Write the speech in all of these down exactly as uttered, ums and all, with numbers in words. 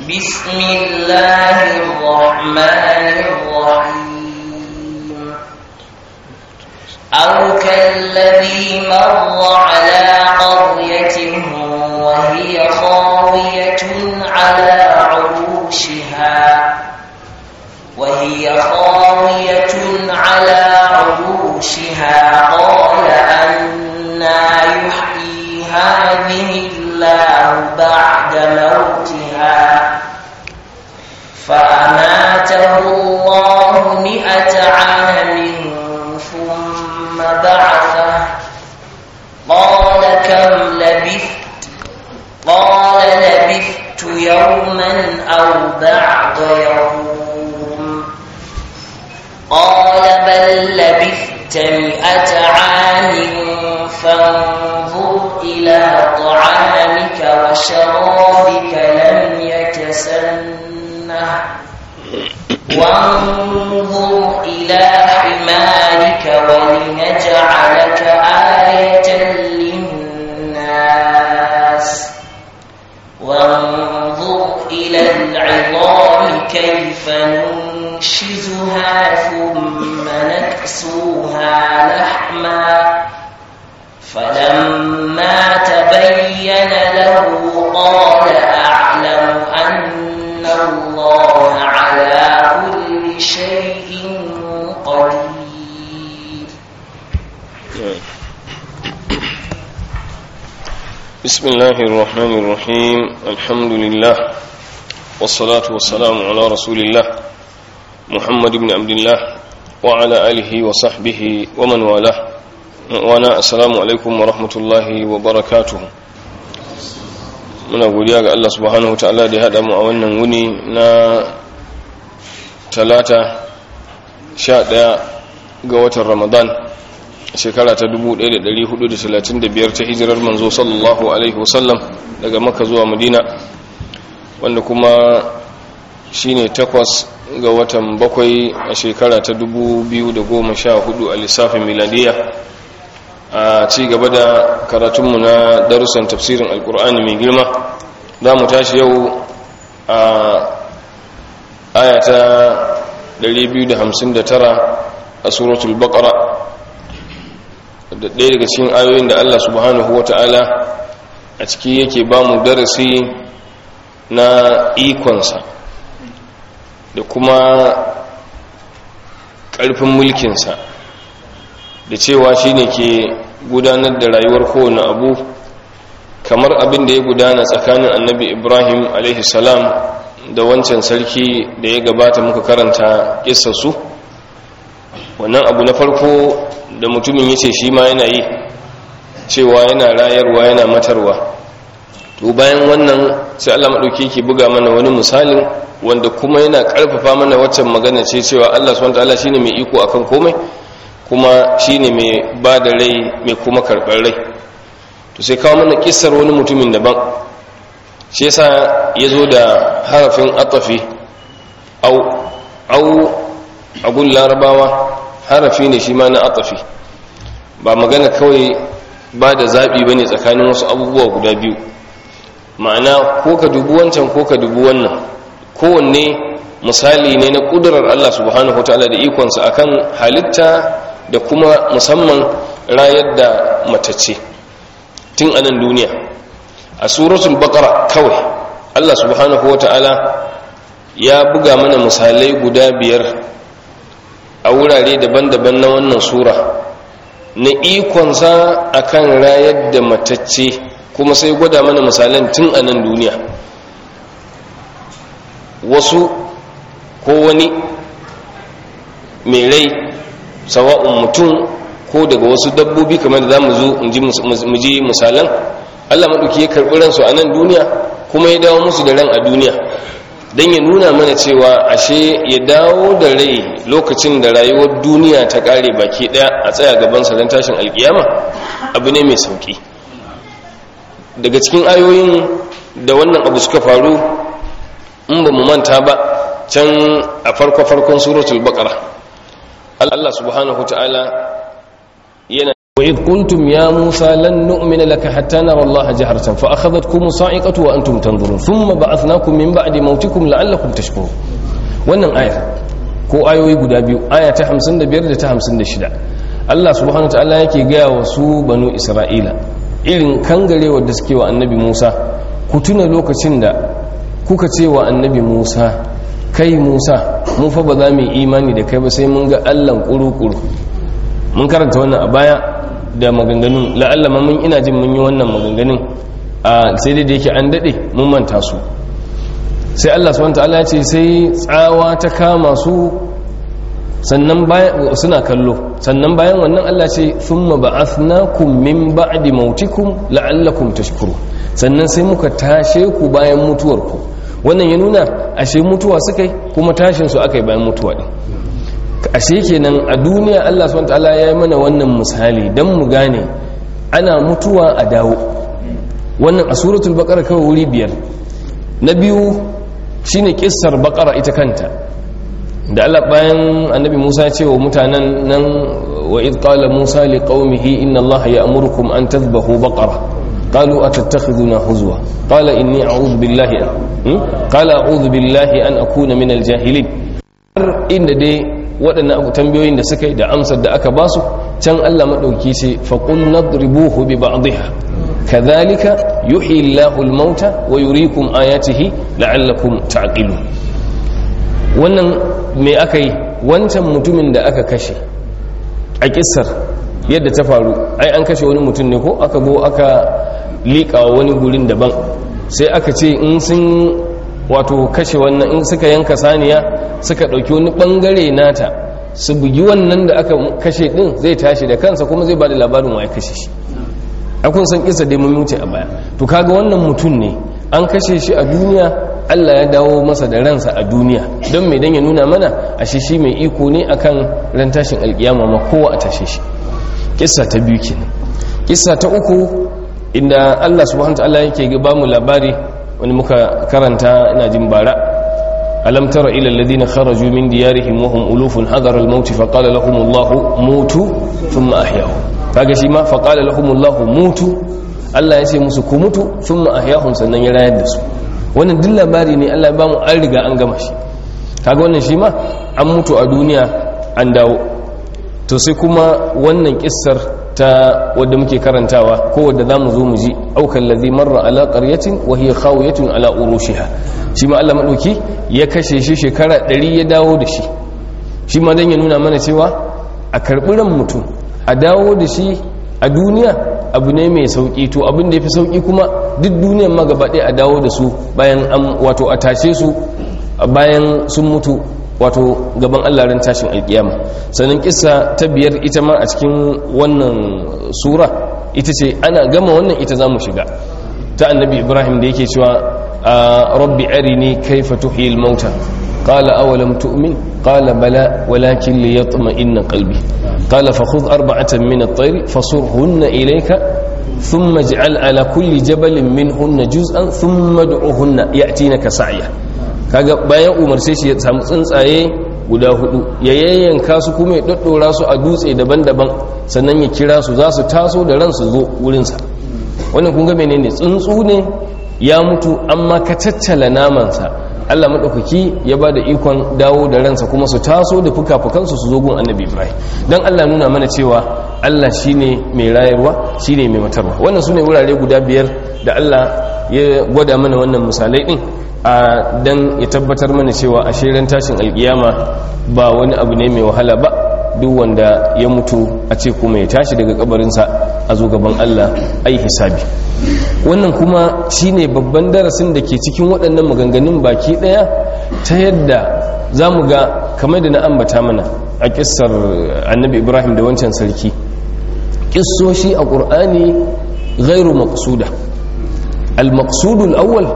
بسم الله الرحمن الرحيم أو كالذي مر على قرية وهي خاوية على عروشها وهي خاوية على عروشها قال أنى يحيي هذه الله بعد موتها فأماته الله مئة عام ثم بعثه قال كم لبثت قال لبثت يوما أو بعض يوم قال بل لبثت مئة عام فانظر إلى طعامك وشرابك لم يتسنه وانظر إلى حمارك ولنجعلك آية للناس وانظر إلى العظام كيف ننشزها ثم نكسوها لحما فلما تبين له قال أعلم أن الله على كل شيء قدير. بسم الله الرحمن الرحيم الحمد لله والصلاة والسلام على رسول الله محمد بن عبد الله وعلى آله وصحبه ومن والاه وانا assalamu alaikum wa rahmatullahi wa barakatuh. Muna godiya ga Allah subhanahu wa ta'ala da ya hada mu a wannan wuni na talata sha ɗaya ga watan Ramadan shekara ta dubu ɗaya da ɗari hudu da talatin da biyar ta hijirar manzo sallallahu alaihi wasallam daga Makka zuwa Madina, wanda kuma shine takwas ga watan bakwai a shekara ta dubu biyu da goma sha hudu a lissafin miladiya. A ci gaba da karatunmu na darussan tafsirin alkur'ani mai girma za mu tashi yau a ayata ɗari biyu da hamsin da tara a suratul baqara, da ɗaya daga cikin ayoyin da Allah subhanahu wata'ala a ciki yake ba mu darasi na ikonsa da kuma ƙarfin mulkinsa, da cewa shi ne ke gudanar da rayuwar kowane abu kamar abin da ya gudana tsakanin annabi Ibrahim alaihi salam da wancan sarki da ya gabata muka karanta kissarsu. Wannan abu na farko da mutumin ya ce shi ma yana yi, cewa yana rayarwa yana matarwa, to bayan wannan sai Allah maɗauki ke buga mana wani misalin wanda kuma yana ƙarfafa mana waccan magana ce cewa Allah subhanahu wa ta'ala shine mai iko akan komai, kuma shine mai ba da rai mai kuma karɓar rai. To sai kawo mana kissar wani mutumin daban, shi yasa ya zo da harafin atafi au au abun larabawa harafi ne shi ma na atafi, ba magana kawai ba da zaɓi ba ne tsakanin wasu abubuwa guda biyu, ma'ana ko ka dubi wancan ko ka dubi wannan, kowanne misali ne na ƙudurar Allah subhanahu wa ta'ala da ikonsa akan halitta da kuma musamman rayar da matacce tun a nan duniya. A suratul baqara kawai Allah subhanahu wata'ala ya buga mana misalai guda biyar a wurare daban-daban na wannan sura na ikonsa akan rayar da matacce, kuma sai gwada mana misalan tun a nan duniya. Wasu ko wani mai rai, sawa'un mutum ko daga wasu dabbobi kamar da za mu zo mu ji misalan, Allah maɗauki ya karɓi ransu a nan duniya kuma ya dawo musu da ran a duniya don ya nuna mana cewa ashe ya dawo da rai lokacin da rayuwar duniya ta ƙare baki ɗaya a tsaya gabansa don tashin alƙiyama abu ne mai sauƙi. Daga cikin ayoyin da wannan abu suka faru, in ba mu manta ba, can a farko-farkon suratul baqara Allah subhanahu wa ta'ala yana وإذ قلتم يا موسى لن نؤمن لك حتى نرى الله جهرة فأخذتكم الصاعقة وأنتم تنظرون ثم بعثناكم من بعد موتكم لعلكم تشكرون. wannan aya ko ayoyi guda biyu, aya ta hamsin da biyar da ta hamsin da shida, Allah subhanahu wataala yake gaya wa su banu Isra'ila irin kangarewar da suke wa annabi Musa. Ku tuna lokacin da kuka ce wa annabi Musa, kai Musa mun fa ba za mu yi imani da kai ba sai mun ga Allah kuru-kuru. Mun karanta wannan a baya da maganganun, la'alla ma mun ina jin mun yi wannan maganganun a sai dai da yake an dade mun manta su. Sai Allah subhanahu wataala ya ce sai tsawa ta kama su, sannan bayan suna kallo, sannan bayan wannan Allah ce thumma ba'athnakum min ba'di mautikum la'allakum tashkurun, sannan sai muka tashe ku bayan mutuwar ku. Wannan ya nuna ashe mutuwa suka yi kuma tashin su aka yi bayan mutuwa din. Ashe kenan a duniya Allah subhanahu wataala ya yi mana wannan misali dan mu gane ana mutuwa a dawo. Wannan a suratul baqara kawai wuri biyar. Na biyu shine kissar baqara ita kanta, da Allah bayan annabi Musa ce wa mutanen nan, wa id qala Musa liqaumihi inna Allah ya'murukum an tadhbahu baqara qalu atattakhiduna huzwa qala inni a'udhu billahi qala a'udhu billahi an akuna minal jahilin. Inda dai waɗannan abu tambayoyin da suka yi da amsar da aka basu, can Allah madauki ce faqul nadribuhu bi ba'dihha kadhalika yuhyi Allahu al-mauta wa yuriikum ayatihi la'allakum ta'qilun. Wannan me aka yi? Wancan mutumin da aka kashe a kissar yadda ta faru, ai an kashe wani mutum ne ko aka go aka liƙa wani gurin daban, sai aka ce in sun wato kashe wannan, in suka yanka saniya suka ɗauki wani ɓangare nata su bugi wannan da aka kashe ɗin, zai tashi da kansa kuma zai ba da labarin wa ya kashe shi. akun san kisa dai mun wuce a baya. To kaga wannan mutum ne an kashe shi a duniya, Allah ya dawo masa da ransa a duniya don mai dan ya nuna mana ashe shi mai iko ne akan ran tashin alkiyama ma kowa a tashe shi. Kissa ta biyu kenan. Kissa ta uku inda Allah subhanahu wataala yake ba mu labari wani muka karanta ina jin bara, alam tara ila alladhina kharaju min diyarihim wa hum ulufun hadara al-maut fa qala lahum Allah mutu thumma ahyahum. Kaga shi ma fa qala lahum Allah mutu, Allah ya ce musu ku mutu thumma ahyahum, sannan ya rayar da su. Wannan duk labari ne Allah ya ba mu, an riga an gama shi. Kaga wannan shi ma an mutu a duniya an dawo. To sai kuma wannan kissar ta wadda muke karantawa ko wadda zamu zo mu ji, aukal ladhi marra ala qaryatin wa hiya khawiyatun ala urushiha. Shi ma Allah madauki ya kashe shi shekara ɗari ya dawo da shi. Shi ma dan ya nuna mana cewa a karɓi ran mutum a dawo da shi a duniya abu ne mai sauki. To abin da yafi sauki kuma duk duniyar ma gaba ɗaya a dawo da su bayan an wato a tashe su bayan sun mutu, wato gaban Allah ran tashin alkiyama. Sannan kissa ta biyar ita ma a cikin wannan sura ita ce ana gama wannan ita zamu shiga, ta annabi Ibrahim da yake cewa rabbi arini kayfa tuhyi al-mauta qala awalam tu'min qala bala walakin liyatma'inna qalbi qala fakhudh arba'atan min at-tayr fasurhunna ilayka thumma ij'al ala kulli jabalin minhunna juz'an thumma ud'uhunna ya'tinaka sa'ya. Kaga bayan umarce shi ya samu tsuntsaye guda hudu ya yayyanka su kuma ya daddora su a dutse daban-daban, sannan ya kira su za su taso da ransu zo wurinsa. Wannan kun ga menene? Tsuntsu ne ya mutu amma ka caccala namansa, Allah madaukaki ya bada ikon dawo da ransa kuma su taso da fuka-fukansu su zo gun annabi Ibrahim. Dan Allah nuna mana cewa Allah shine mai rayarwa, shine mai matarwa. Wannan sune wurare guda biyar da Allah ya gwada mana wannan misalai din a dan ya tabbatar mana cewa a shirin tashin alkiyama ba wani abu ne mai wahala ba. Duk wanda ya mutu a ce kuma ya tashi daga kabarinsa a zo gaban Allah ai hisabi. Wannan kuma shine babban darasin da ke cikin waɗannan maganganun baki ɗaya, ta yadda za mu ga kamar da na ambata mana a kissar annabi Ibrahim da wancan sarki, kissoshi a ƙur'ani ghairu maqsuda. Al-maqsudul awwal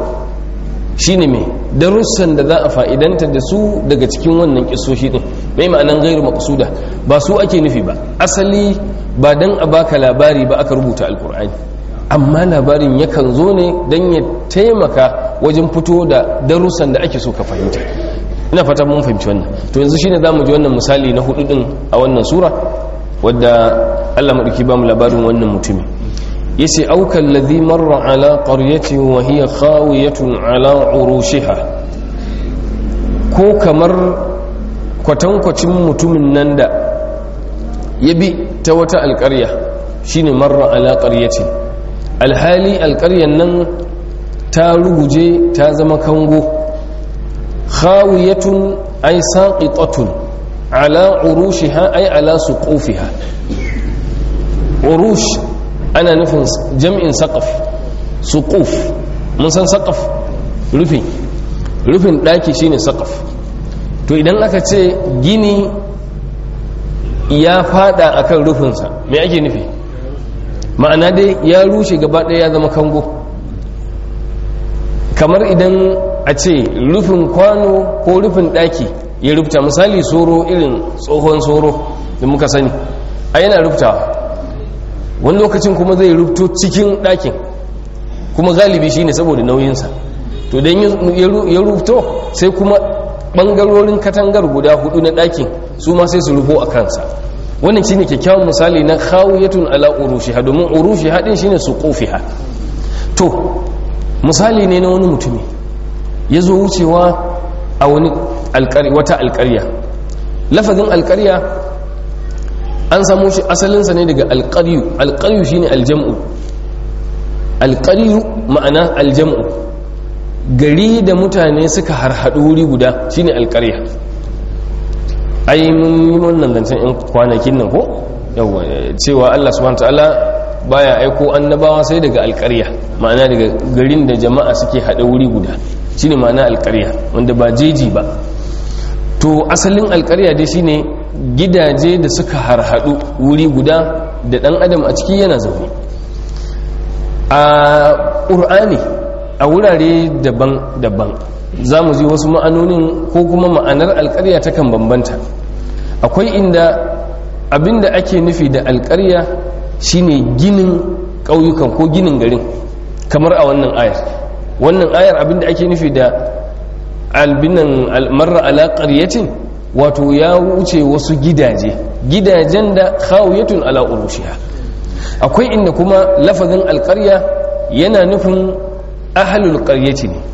shine me darussan da za a fa'idanta da su daga cikin wannan kissoshi din. Mai ma'anan ghairu maqsuda, ba su ake nufi ba. Asali ba dan a baka labari ba aka rubuta alqur'ani, amma labarin yakan zo ne dan ya taimaka wajen fito da darussan da ake so ka fahimta. Ina fata mun fahimci wannan. To yanzu shine zamu ji wannan misali na hudu din a wannan sura, wadda Allah madauki ba mu labarin wannan mutumi yace aukal ladhi marra ala qaryatin wa hiya khawiyatun ala urushiha, ko kamar kwatankwacin mutumin nan da ya bi ta wata alƙarya shine marra ala qaryatin, alhali alƙaryan nan ta ruguje ta zama kango, khawiyatun ay saqitatun ala urushiha ay ala suqufiha. urush ana nufin jam'in saqaf, suquf mun san saqaf rufin rufin daki shine saqaf. to idan aka ce gini ya fada akan rufinsa me ake nufi? ma'ana dai ya rushe gaba ɗaya ya zama kango. kamar idan a ce rufin kwano ko rufin daki ya rufta, misali soro, irin tsohon soro da muka sani a yana ruftawa, wani lokacin kuma zai rufto cikin dakin, kuma galibi shine saboda nauyinsa. to don ya rufto sai kuma bangarorin katangar guda hudu na dakin su ma sai su rufo a kansa. wannan shine kyakkyawan misali na khawiyatun ala urushiha, domin urushiha din shine suqufiha. to misali ne na wani mutumi ya zo wucewa a wani alƙari, wata alƙarya. lafazin alƙarya an samu shi asalinsa ne daga alƙaryu. alƙaryu shine aljam'u, alƙaryu ma'ana aljam'u, gari da mutane suka harhaɗu wuri guda shine alƙarya. ai mun yi wannan zancen in kwanakin nan ko yawa cewa Allah subhanahu wataala baya aiko annabawa sai daga alƙarya, ma'ana daga garin da jama'a suke haɗa wuri guda shine ma'ana alƙarya, wanda ba jeji ba. to asalin alƙarya dai shine gidaje da suka harhaɗu wuri guda da ɗan adam a ciki yana zaune. a ƙur'ani a wurare daban-daban za mu ji wasu ma'anonin ko kuma ma'anar alƙarya ta kan bambanta. akwai inda abinda ake nufi da alƙarya shine ginin ƙauyukan ko ginin garin, kamar a wannan ayar. wannan ayar abinda ake nufi da albinan marra ala qaryatin, wato ya wuce wasu gidaje, gidajen da khawiyatun ala urushiha. akwai inda kuma lafazin alƙarya yana nufin ahlul qaryati ne,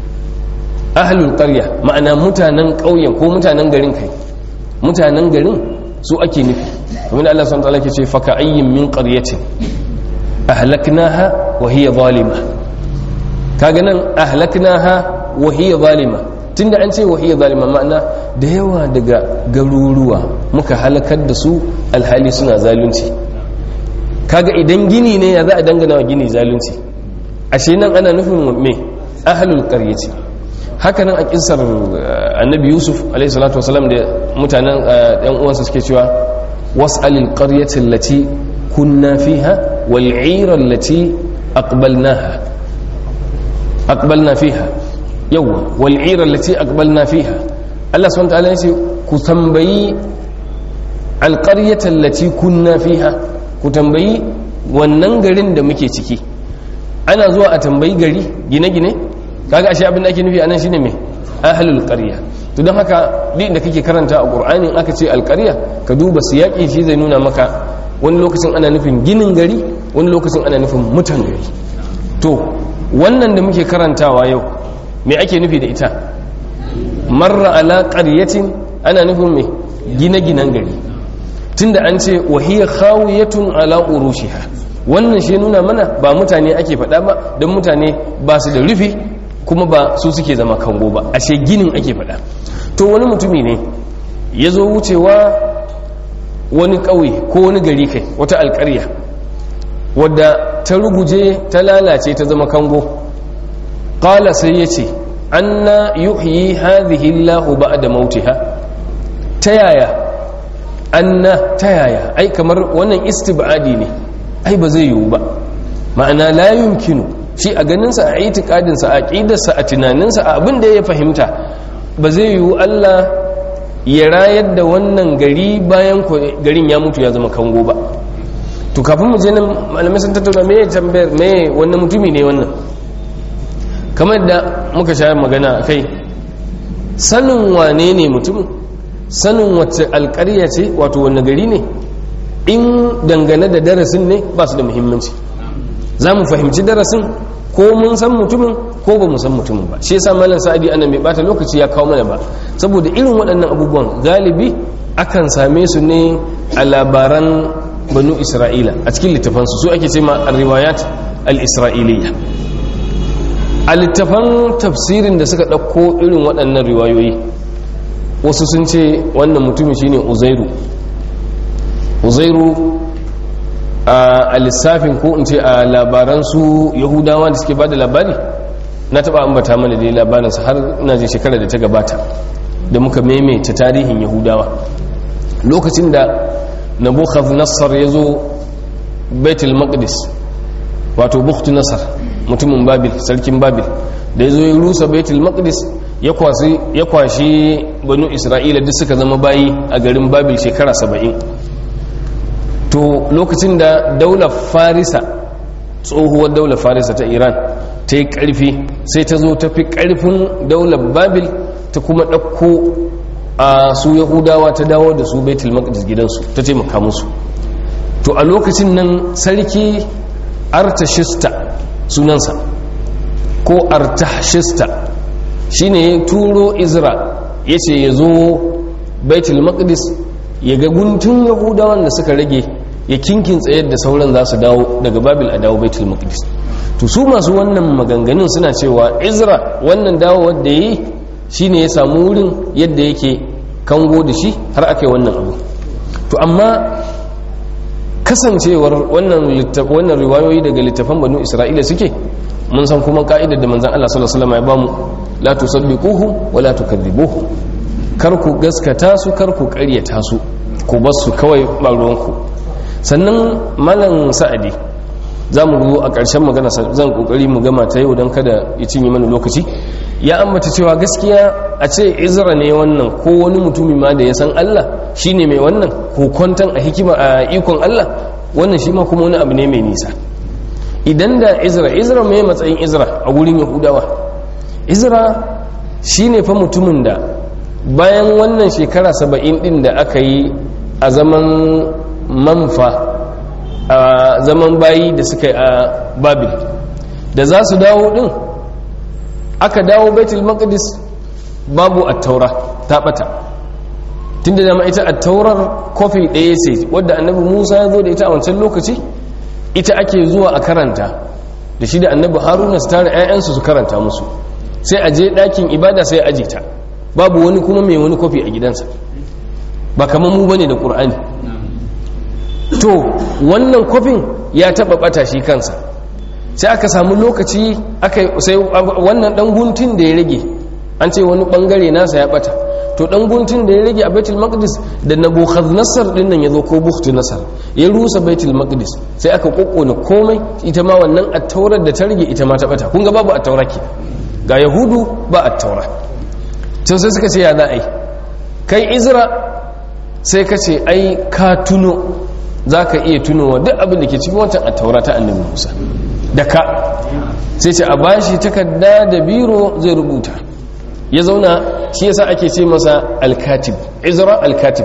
ahlul qarya ma'ana mutanen ƙauyen ko mutanen garin, kai mutanen garin su ake nufi. kuma Allah subhanahu wa ta'ala ke ce faka ayyin min qaryatin ahlaknaha wa hiya zalima. kaga nan ahlaknaha wa hiya zalima, tunda an ce wa hiya zalima ma'ana da yawa daga garuruwa muka halakar da su alhali suna zalunci. kaga idan gini ne ya za a dangana wa gini zalunci? ashe nan ana nufin me ahlul qaryati. haka nan a kissar annabi yusuf alayhi salatu wasalam da mutanen ɗan uwansa suke cewa was'alil qaryati allati kunna fiha wal 'ira allati aqbalnaha aqbalna fiha yawa wal 'ira allati aqbalna fiha. Allah subhanahu wa ta'ala yace ku tambayi al qaryati allati kunna fiha, ku tambayi wannan garin da muke ciki. ana zuwa a tambayi gari gine-gine, kaga ashe abin da ake nufi anan shine me ahlul qarya. to don haka din da kake karanta a qur'ani aka ce alqarya, ka duba siyaki shi zai nuna maka wani lokacin ana nufin ginin gari, wani lokacin ana nufin mutan gari. to wannan da muke karantawa yau me ake nufi da ita? marra ala qaryatin ana nufin me gine-ginen gari, tunda an ce wa hiya khawiyatun ala urushiha. wannan shi nuna mana ba mutane ake faɗa ba, don mutane ba su da rufi kuma ba su suke zama kango ba, ashe ginin ake faɗa. to wani mutumi ne ya zo wucewa wani ƙauye ko wani gari, kai wata alƙarya wadda ta ruguje ta lalace ta zama kango. ƙala sai ya ce anna yuhyi hadhihi Allahu ba'da mautiha. ta yaya? anna ta yaya? ai kamar wannan istibadi ne, ai ba zai yiwu ba, ma'ana la yumkinu. shi a ganinsa, a itikadinsa, a aqidarsa, a tunaninsa, a abin da ya fahimta, ba zai yiwu Allah ya rayar da wannan gari bayan garin ya mutu ya zama kango ba. to kafin mu je nan malamai sun tattauna me tambayar me wannan mutumi ne wannan, kamar da muka sha magana kai sanin wane ne mutum, sanin wacce alƙarya ce, wato wanne gari ne, in dangane da darasin ne ba su da muhimmanci. Za mu fahimci darasin ko mun san mutumin ko ba mu san mutumin ba. Shi yasa malam Sa'adi ana mai bata lokaci ya kawo mana ba, saboda irin waɗannan abubuwan galibi akan same su ne a labaran banu Isra'ila a cikin littafansu, su ake ce ma riwayat al-isra'iliyya. A littafan tafsirin da suka ɗauko irin waɗannan riwayoyi, wasu sun ce wannan mutumin shine Uzairu. Uzairu a lissafin ko in ce a labaran su Yahudawa da suke bada labari, na taɓa ambata mana da labarinsa har ina je shekara da ta gabata da muka maimaita tarihin Yahudawa. Lokacin da Nabucodonosor ya zo Baitul Maqdis, wato Bukhtu Nasar, mutumin Babil, sarkin Babil, da ya zo ya rusa Baitul Maqdis, ya kwashi banu Isra'ila duk suka zama bayi a garin Babil shekara saba'in. To lokacin da daular Farisa, tsohuwar daular Farisa ta Iran, ta yi ƙarfi, sai ta zo ta fi ƙarfin daular Babil, ta kuma ɗauko a su Yahudawa ta dawo da su Baitul Maqdis gidansu, ta taimaka musu. To a lokacin nan sarki Artashista sunansa, ko Artashista, shine ya turo Izra, ya ce ya zo Baitul Maqdis ya ga guntun Yahudawan da suka rage, ya kinkin tsayar da sauran za su dawo daga Babil a dawo Baitul Maqdis. To su masu wannan maganganun suna cewa Izra wannan dawo wanda yi shine ya samu wurin yadda yake kango da shi har aka yi wannan abu. To amma kasancewar wannan wannan riwayoyi daga littafan banu Isra'ila suke, mun san kuma ka'idar da manzon Allah sallallahu alaihi wasallam ya bamu, la tusaddiquhu wa la tukadzibuhu, kar ku gaskata su kar ku ƙaryata su, ku bar su kawai ba ruwanku. Sannan malam Sa'adi, za mu zo a ƙarshen magana zan ƙoƙari mu gama ta yau don kada ya cinye mana lokaci, ya ambata cewa gaskiya a ce Izra ne wannan ko wani mutumi ma da ya san Allah shine mai wannan ko kwantan a hikima a ikon Allah, wannan shi ma kuma wani abu ne mai nisa. Idan da Izra Izra mai matsayin Izra a wurin Yahudawa, Izra shine fa mutumin da bayan wannan shekara saba'in din da aka yi a zaman manfa, a zaman bayi da suka yi a Babil, da za su dawo din aka dawo Baitul Maqdis, babu at-taura, ta bata. Tunda da ma ita at-taurar kofi ɗaya ce wadda annabi Musa ya zo da ita a wancan lokaci, ita ake zuwa a karanta da shi da annabi Haruna su tare 'ya'yansu su karanta musu, sai a je ɗakin ibada sai a aje ta, babu wani kuma mai wani kofi a gidansa, ba kamar mu bane da Qur'ani. To wannan kofin ya taba bata shi kansa, sai aka samu lokaci aka sai wannan dan guntun da ya rage, an ce wani bangare nasa ya bata, to dan guntun da ya rage a Baitul Maqdis da Nabucodonosor din nan yazo ko Bukhtu Nasar ya rusa Baitul Maqdis, sai aka kokkona komai, ita ma wannan at-taurar da ta rage ita ma ta bata. Kun ga babu at-taura ke, ga Yahudu ba at-taura. To sai suka ce ya za a yi, kai Izra sai ka ce ai ka tuno, za ka iya tunowa duk abin da ke cikin wancan a taura ta annabi Musa da ka, sai ce a bashi takarda da biro zai rubuta, ya zauna. Shi yasa ake ce masa alkatib, Izra alkatib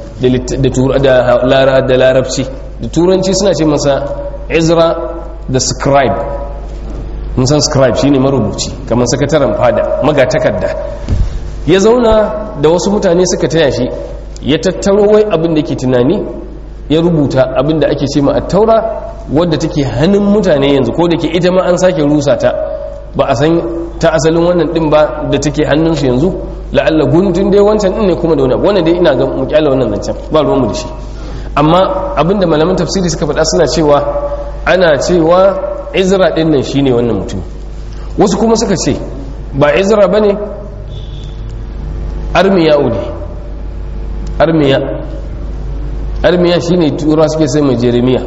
da larabci, da turanci suna ce masa Izra da scribe. mun san scribe shine marubuci, kamar sakataren fada, magatakarda. Ya zauna da wasu mutane suka taya shi, ya tattaro wai abin da ke tunani, ya rubuta abin da ake ce ma at-taura, wadda take hannun mutane yanzu, ko da ke ita ma an sake rusa ta, ba a san ta asalin wannan din ba da take hannunsu yanzu, la'alla guntun dai wancan din ne kuma da wani abu, wannan dai ina ga mu kyala wannan zancen, ba ruwanmu da shi. Amma abinda malaman tafsiri suka faɗa suna cewa ana cewa Izra din nan shine wannan mutum. Wasu kuma suka ce ba Izra bane, Armiya'u ne. Armiya Armiya shine tura suke sai mai Jeremiya,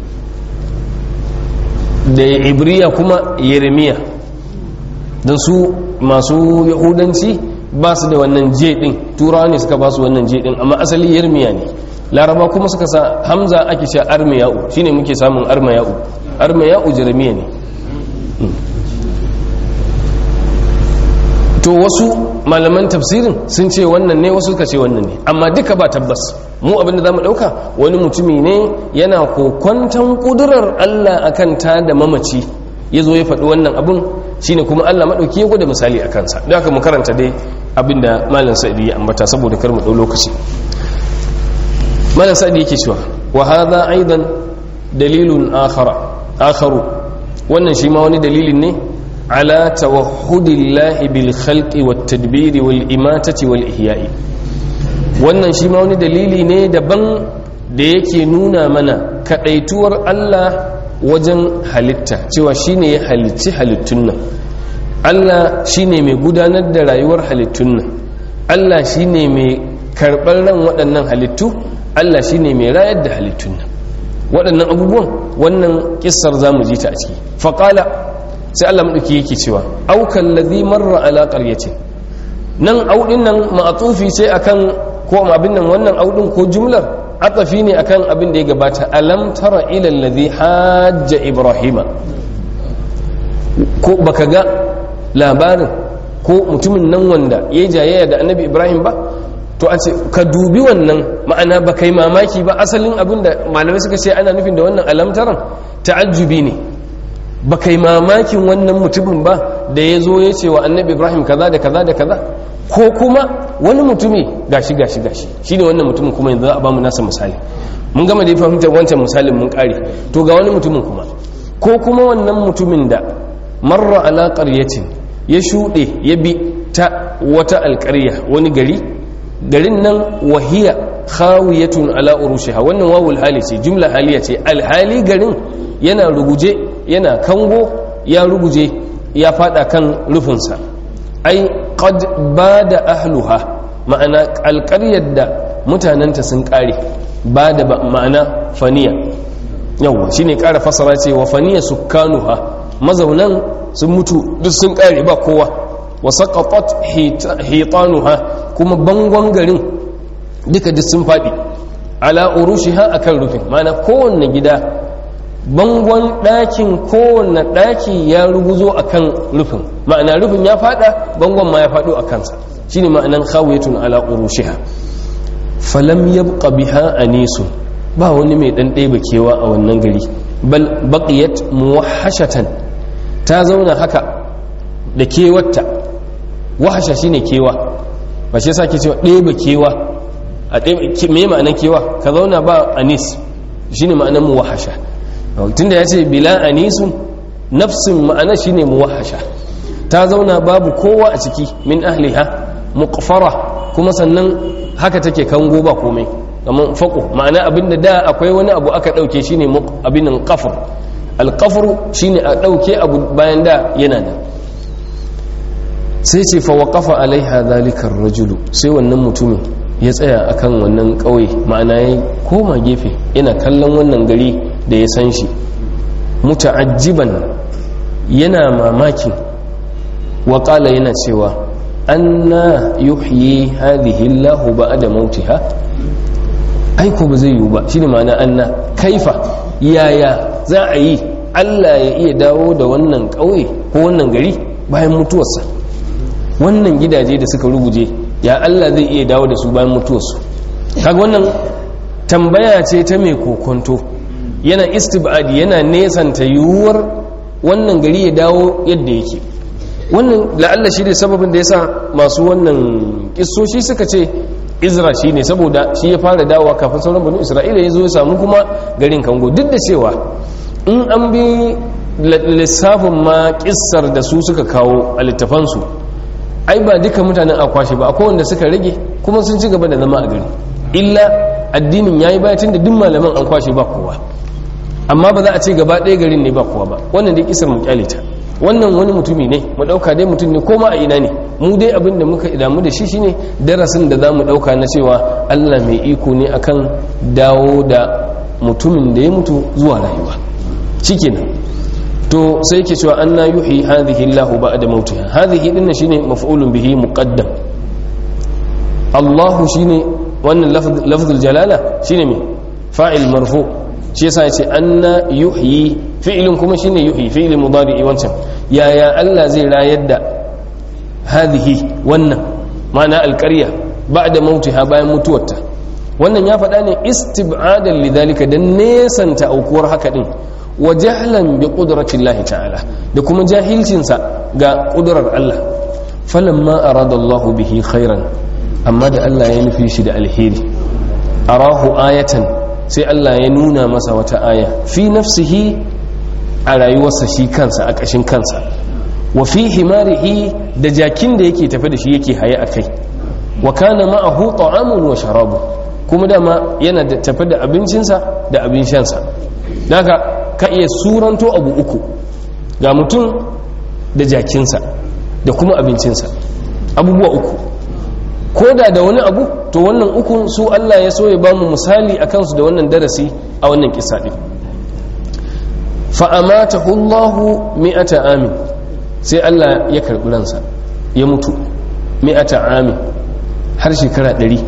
da Ibriya kuma Yeremiya. Dan su masu Yahudanci ba su da wannan je din, turawa ne suka ba su wannan je din, amma asali Yeremiya ne. Laraba kuma suka sa Hamza ake cewa Armiya'u, shine muke samun Armiya'u. Armiya'u Jeremiya ne. To wasu malaman tafsirin sun ce wannan ne, wasu suka ce wannan ne, amma duka ba tabbas. Mu abinda zamu dauka wani mutumi ne yana kokwantan kudurar Allah akan ta da mamaci, yazo ya faɗi wannan abun, shine kuma Allah madauki ya gwada misali akan sa. Da haka mu karanta dai abinda malam Sa'idi ya ambata saboda kar mu dau lokaci. Malam Sa'idi yake cewa wa hadha aidan dalilun akhara akharu, wannan shi ma wani dalilin ne ala tawahhudillahi bil khalqi wat tadbiri wal imatati wal ihya'i. Wannan shi ma wani dalili ne daban da yake nuna mana kadaituwar Allah wajen halitta, cewa shine ya halicci halittun nan. Allah shine mai gudanar da rayuwar halittun nan. Allah shine mai karɓar ran waɗannan halittu. Allah shine mai rayar da halittun nan. Waɗannan abubuwan, wannan kissar zamu ji ta a ciki. Faqala, sai Allah madauki yake cewa aukan ladhi marra ala qaryatin, nan audin nan ma'tufi sai akan ko abin nan, wannan audin ko jumlar atafi ne akan abin da ya gabata. Alam tara ila alladhi hajja ibrahima, ko baka ga labarin ko mutumin nan wanda yayi jayayya da annabi Ibrahim ba? To a ce ka dubi wannan, ma'ana ba kai mamaki ba. Asalin abin da malamai suka ce ana nufin da wannan alamtaran ta'ajjubi ne. Ba kai mamakin wannan mutumin ba da ya zo ya ce wa annabi Ibrahim kaza da kaza da kaza, ko kuma wani mutumi gashi gashi gashi shine wannan mutumin. Kuma yanzu za a ba mu nasa misali, mun gama da fahimtar wancan misalin mun kare, to ga wani mutumin kuma. Ko kuma wannan mutumin da marra ala qaryatin, ya shuɗe ya bi ta wata alƙarya, wani gari, garin nan wahiya khawiyatun ala urushiha, wannan wawul hali ce, jumla haliya ce. Alhali garin yana ruguje, yana kango, ya ruguje, ya fada kan rufinsa. Ai qad bada ahluha, ma'ana alƙaryar da mutanenta sun kare. Bada ma'ana faniya, yawa shine ƙara fasara ce wa faniya sukkanuha, mazaunan sun mutu duk sun kare ba kowa. Wa saqatat hitanuha, kuma bangon garin duka duk sun fadi. Ala urushiha, akan rufin, ma'ana kowanne gida bangon ɗakin kowanne ɗaki ya ruguzo akan rufin, ma'ana rufin ya fada, bangon ma ya fado a kansa. Shine ma'anan khawiyatun ala urushiha. Falam yabqa biha anisun, ba wani mai dan ɗeba kewa a wannan gari. Bal baqiyat muwahhashatan, ta zauna haka da kewarta. Wahasha shine kewa, ba shi yasa ke cewa ɗeba kewa. A ɗeba me ma'anar kewa? Ka zauna ba anis, shine ma'anar muwahhasha. Tunda ya ce bila anisun, nafsin ma'ana shine muwahhasha. Ta zauna babu kowa a ciki, min ahliha muqfara, kuma sannan haka take kango ba komai, kamar faqo, ma'ana abinda da akwai wani abu aka dauke shine abinin qafr. Al-qafru shine a dauke abu bayan da yana da. Sai ce fa waqafa alaiha zalika ar-rajulu, sai wannan mutumin ya tsaya akan wannan kauye, ma'ana ya koma gefe yana kallon wannan gari da ya san shi. Muta'ajjiban, yana mamakin. Wa qala, yana cewa anna yuhyi hadhihi Allahu ba'da mautiha. Ai ko ba zai yi ba, shine ma'ana anna. Kaifa, yaya za a yi Allah ya iya dawo da wannan kauye ko wannan gari bayan mutuwarsa? Wannan gidaje da suka ruguje, ya Allah zai iya dawo da su bayan mutuwarsu? Kaga wannan tambaya ce ta mai kokonto, yana istibadi, yana nesanta yiwuwar wannan gari ya dawo yadda yake. Wannan la'alla shi ne sababin da yasa masu wannan kissoshi suka ce Izra shi ne, saboda shi ya fara dawowa kafin sauran banu Isra'ila ya zo ya samu kuma garin kango. Duk da cewa in an bi lissafin ma kissar da su suka kawo a littafansu, ai ba duka mutanen akwashi ba, akwai wanda suka rage kuma sun ci gaba da zama a gari. Illa addinin yayi baya, tunda duk malaman an kwashe ba kowa, amma ba za a ce gaba ɗaya garin ne ba kowa ba. Wannan dai kisar mu kyale ta. Wannan wani mutumi ne, mu dauka dai mutum ne, koma a ina ne. Mu dai abin da muka damu da shi shine darasin da zamu dauka na cewa Allah mai iko ne akan dawo da mutumin da ya mutu zuwa rayuwa. Shikenan. To sai yake cewa anna yuhyi hadhihi Allahu ba'da mautiha. Hadhihi dinna shine maf'ulun bihi muqaddam. Allahu shine wannan lafzul jalala shine me? Fa'il marfu. Shi yasa yace anna yuhyi, fi'ilun kuma shine yuhyi, fi'il mudari wancan. Yaya Allah zai rayar da hadhihi wannan ma'ana alƙarya ba'da mautiha bayan mutuwarta. wannan ya faɗa ne istib'adan lidhalika dan nesanta aukuwar haka din wa jahlan bi qudratillahi ta'ala da kuma jahilcinsa ga ƙudurar Allah. falamma arada Allahu bihi khairan, amma da Allah ya nufi shi da alheri, arahu ayatan, sai Allah ya nuna masa wata aya fi nafsihi, a rayuwarsa shi kansa, a ƙashin kansa, wa fi himarihi, da jakin da yake tafi da shi yake haye a kai, wa kana ma'ahu ta'amun wa sharabu, kuma dama yana da tafi da abincinsa da abin shansa. daga ka iya suranto abu uku, ga mutum da jakinsa da kuma abincinsa, abubuwa uku, ko da da wani abu to wannan ukun su Allah ya so ya ba mu misali a kansu da wannan darasi a wannan kisa ɗin. fa'amatahu Allahu mi'ata amin, sai Allah ya karɓi ransa ya mutu mi'ata amin, har shekara ɗari.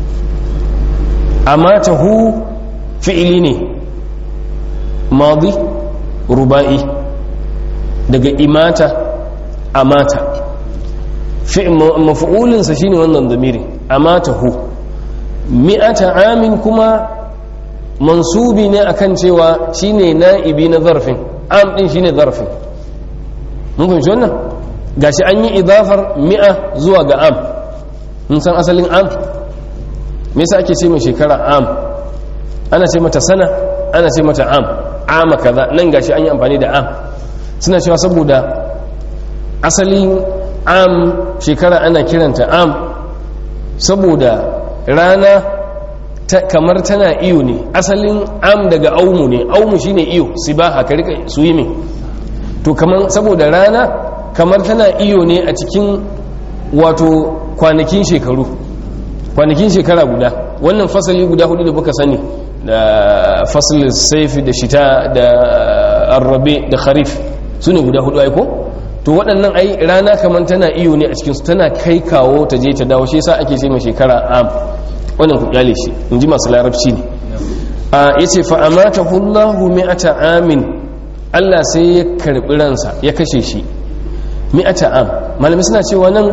amatahu fi'ili ne madi ruba'i, daga imata amata, mafi'ulinsa shine wannan zamiri amatahu. mi'ata amin kuma mansubi ne akan cewa shine na'ibi na zarfin, am din shine zarfin. mun fahimci wannan, gashi an yi idafar mi'a zuwa ga am. mun san asalin am, me yasa ake ce mai shekara am? ana ce mata sana, ana ce mata am, ama kaza. nan gashi an yi amfani da am, suna cewa saboda asalin am shekara ana kiranta am saboda rana ta, kamar tana iyo ne. asalin am daga aumu ne, aumu shine iyo, sibaha ka rika swimming. to kamar saboda rana kamar tana iyo ne a cikin wato kwanakin shekaru, kwanakin shekara guda. wannan fasali guda hudu da muka sani, da fasalin saifi da shita da arrabe da kharif, su ne guda hudu aiko. to waɗannan ai rana kamar tana iyo ne a cikinsu, tana kai kawo ta je ta dawo, shi yasa ake ce mai shekara am. wannan ku kyale shi, in ji masu larabci ne. ya ce fa'amatahu Allahu mi'ata amin, Allah sai ya karɓi ransa ya kashe shi mi'ata am. malamai suna cewa nan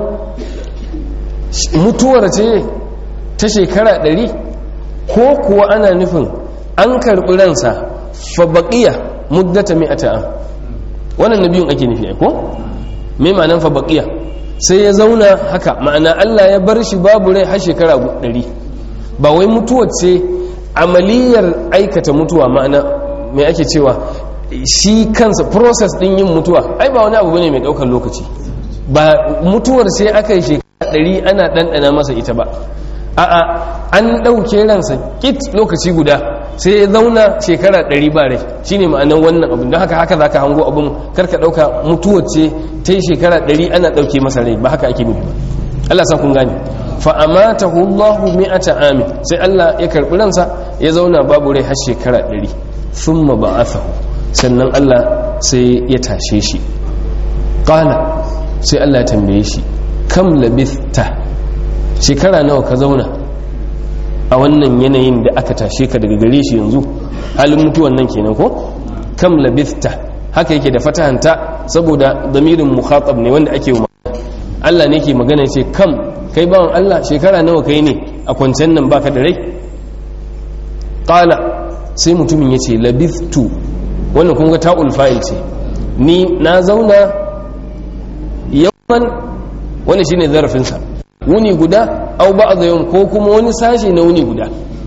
mutuwar ce ta shekara ɗari, ko kuwa ana nufin an karɓi ransa fa baqiya muddata mi'ata am. wannan nabiyun ake nufi ko me ma'anan fa baqiya? sai ya zauna haka, ma'ana Allah ya bar shi babu rai har shekara ɗari. ba wai mutuwar ce amaliyar aikata mutuwa, ma'ana me ake cewa shi kansa process din yin mutuwa ai ba wani abu bane mai daukar lokaci. ba mutuwar sai aka yi shekara ɗari ana ɗanɗana masa ita ba, a'a an ɗauke ransa kit lokaci guda sai ya zauna shekara ɗari ba rai, shine ma'anan wannan abin. don haka haka za ka hango abin, karka ɗauka mutuwar ce ta yi shekara ɗari ana ɗauke masa rai, ba haka ake nufi ba. Allah sa kun gane. fa'amatahu Allahu mi'ata amin, sai Allah ya karɓi ransa ya zauna babu rai har shekara ɗari. thumma ba'athahu, sannan Allah sai ya tashe shi. qala, sai Allah ya tambaye shi, kam labithta, shekara nawa ka zauna a wannan yanayin da aka tashe ka daga gare shi yanzu, halin mutuwan nan kenan ko. kam labithta, haka yake da fatahanta saboda damirin mukhatab ne wanda ake wa Allah ne ke magana, ce kam, kai bawan Allah shekara nawa kai ne a kwanciyar nan baka da rai. qala, sai mutumin ya ce labithtu, wannan kun ga ta'ul fa'il ce, ni na zauna yawan, wannan shine zarafinsa, wuni guda, au ba'd yawm, ko kuma wani sashi na wuni guda.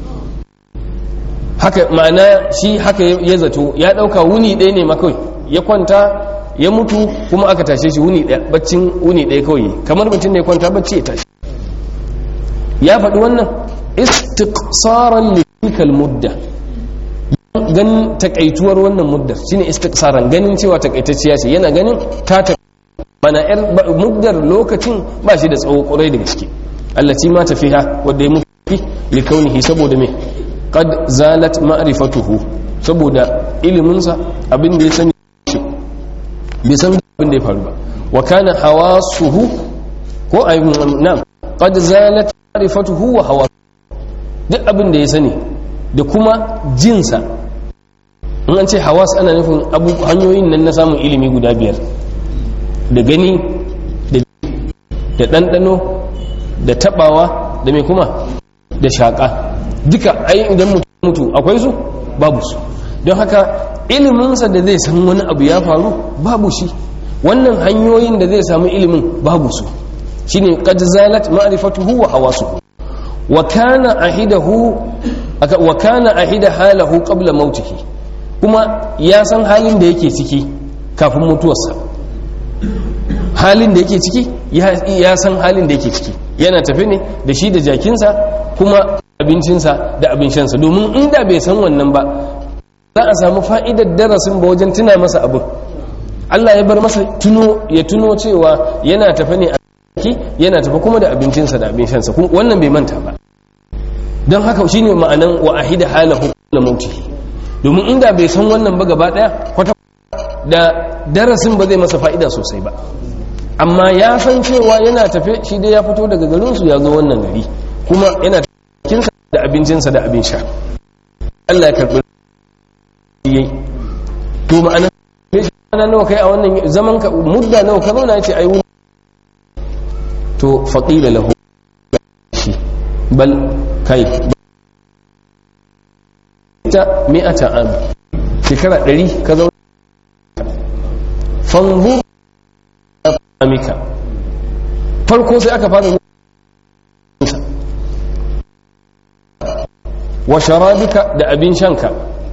haka ma'ana shi haka ya zato, ya dauka wuni ɗaya ne ma kawai ya kwanta ya mutu, kuma aka tashe shi wuni ɗaya, baccin wuni ɗaya kawai, kamar mutum ne kwanta bacci ya tashi. ya faɗi wannan istiqsaran li tilkal mudda, ganin takaituwar wannan muddar shine istiqsaran, ganin cewa takaitacciya ce, yana ganin ta ta mana yar muddar lokacin ba shi da tsawo kurai da gaske. allati ma tafiha, wadda ya mutu li kaunihi, saboda me qad zalat ma'rifatuhu, saboda iliminsa abin da ya sani bai san abin da ya faru ba. wa kana hawasuhu, ko ayyun nam qad zalat ma'rifatuhu wa hawa, duk abin da ya sani da kuma jinsa. in an ce hawas ana nufin abu hanyoyin nan na samun ilimi guda biyar, da gani da ɗanɗano da tabawa da mai kuma da shaƙa duka ai idan mutum mutu akwai su babu su don haka iliminsa da zai san wani abu ya faru babu shi wannan hanyoyin da zai samu ilimin babu su shine qad zalat ma'rifatuhu wa hawasuhu wa kana ahidahu wa kana ahida halahu qabla mautihi kuma ya san halin da yake ciki kafin mutuwarsa halin da yake ciki ya san halin da yake ciki yana tafi ne da shi da jakinsa kuma abincinsa da abin shansa domin inda bai san wannan ba za a samu fa'idar darasin ba wajen tuna masa abin Allah ya bar masa tuno ya tuno cewa yana tafi ne a jaki yana tafi kuma da abincinsa da abin shansa wannan bai manta ba don haka shine ma'anan wa ahida halahu qabla mautihi domin inda bai san wannan ba gaba daya kwata da darasin ba zai masa fa'ida sosai ba amma ya san cewa yana tafe shi dai ya fito daga garinsu ya zo wannan gari kuma yana kinsa da abincinsa da abin sha Allah ya karɓi yayi to ma'ana ana nawa kai a wannan zaman ka mudda nawa ka zauna yace ai to faqila lahu shi bal kai ta mi'ata am shekara ɗari ka zauna fanzur amika farko sai aka fara wa sharabika da abin shanka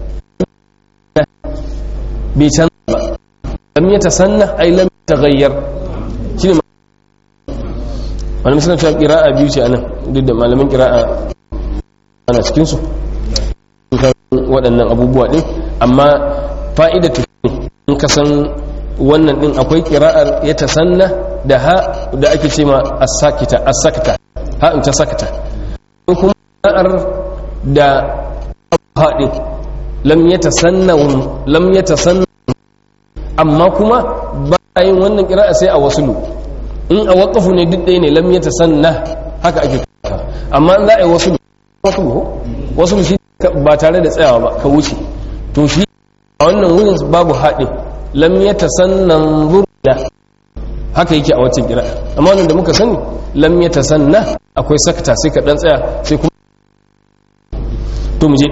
bai canza ba lam yatasanna ay lam taghayyar shine malamin suna cewa qira'a biyu ce anan duk da malamin qira'a ana cikin su waɗannan abubuwa din amma fa'idatu in ka san wannan din akwai qira'ar ya tasanna da ha da ake ce ma as-sakita as-sakta ha in ta sakta kuma qira'ar da ha din lam yatasanna lam yatasanna amma kuma bayan wannan qira'a sai a wasulu in a waqafu ne duk ɗaya ne lam yatasanna haka ake amma in za a yi wasulu wasulu wasulu shi ba tare da tsayawa ba ka wuce to shi a wannan wurin babu haɗin lam yatasannan zurda haka yake a wacce kira amma wannan da muka sani lam yatasanna akwai sakta sai ka dan tsaya sai kuma to muje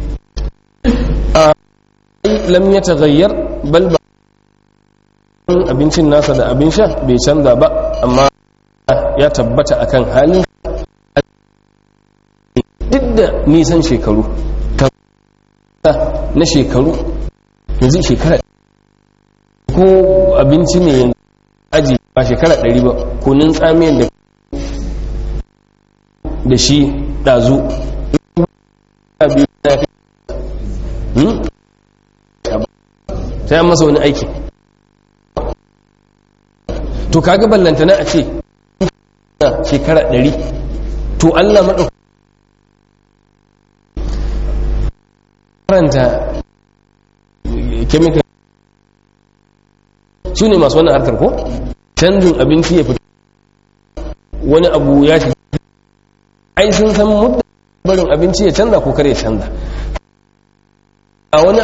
a lam yataghayyar bal ba abincin nasa da abin sha bai canza ba amma ya tabbata akan halin duk da nisan shekaru na shekaru yanzu shekara ko abinci ne yanzu aji ba shekara ɗari ba kunin tsamiyar da da shi ɗazu sai an masa wani aiki to kaga ballantana a ce shekara ɗari to Allah maɗauka karanta chemical su ne masu wannan harkar ko canjin abinci ya fito wani abu ya shiga ai sun san muddin barin abinci ya canza ko kare ya canza a wani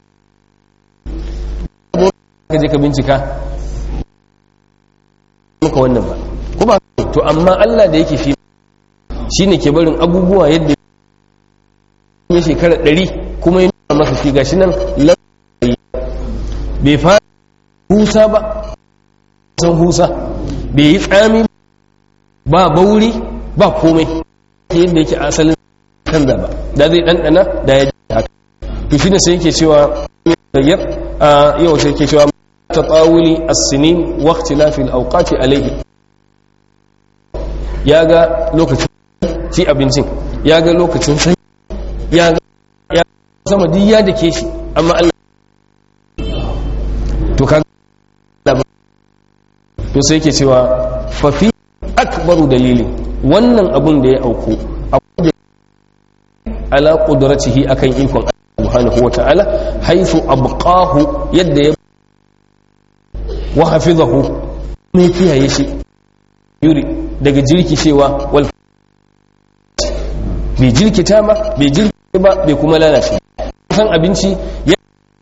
abu ka je ka bincika maka wannan ba ko ba to amma Allah da yake shi shine ke barin abubuwa yadda ya shekara ɗari kuma ya nuna masa shi gashi nan bai fara husa ba san husa bai yi tsami ba bauri ba komai yadda yake asalin canza ba da zai ɗanɗana da ya ji haka to shi ne sai yake cewa yayyar a yau sai yake cewa ta tsawuli as-sinin wa ikhtilafil awqati alayhi ya ga lokacin ci abincin ya ga lokacin sai ya ga ya sama diya da ke shi amma Allah to ka to sai yake cewa fa fi akbaru dalili wannan abun da ya auku abu ala qudratihi akan ikon Allah subhanahu wataala haythu abqahu yadda ya wa hafizahu mai kiyaye shi yuri daga jirkicewa wal bai jirkita ba bai jirkita ba bai kuma lalace san abinci ya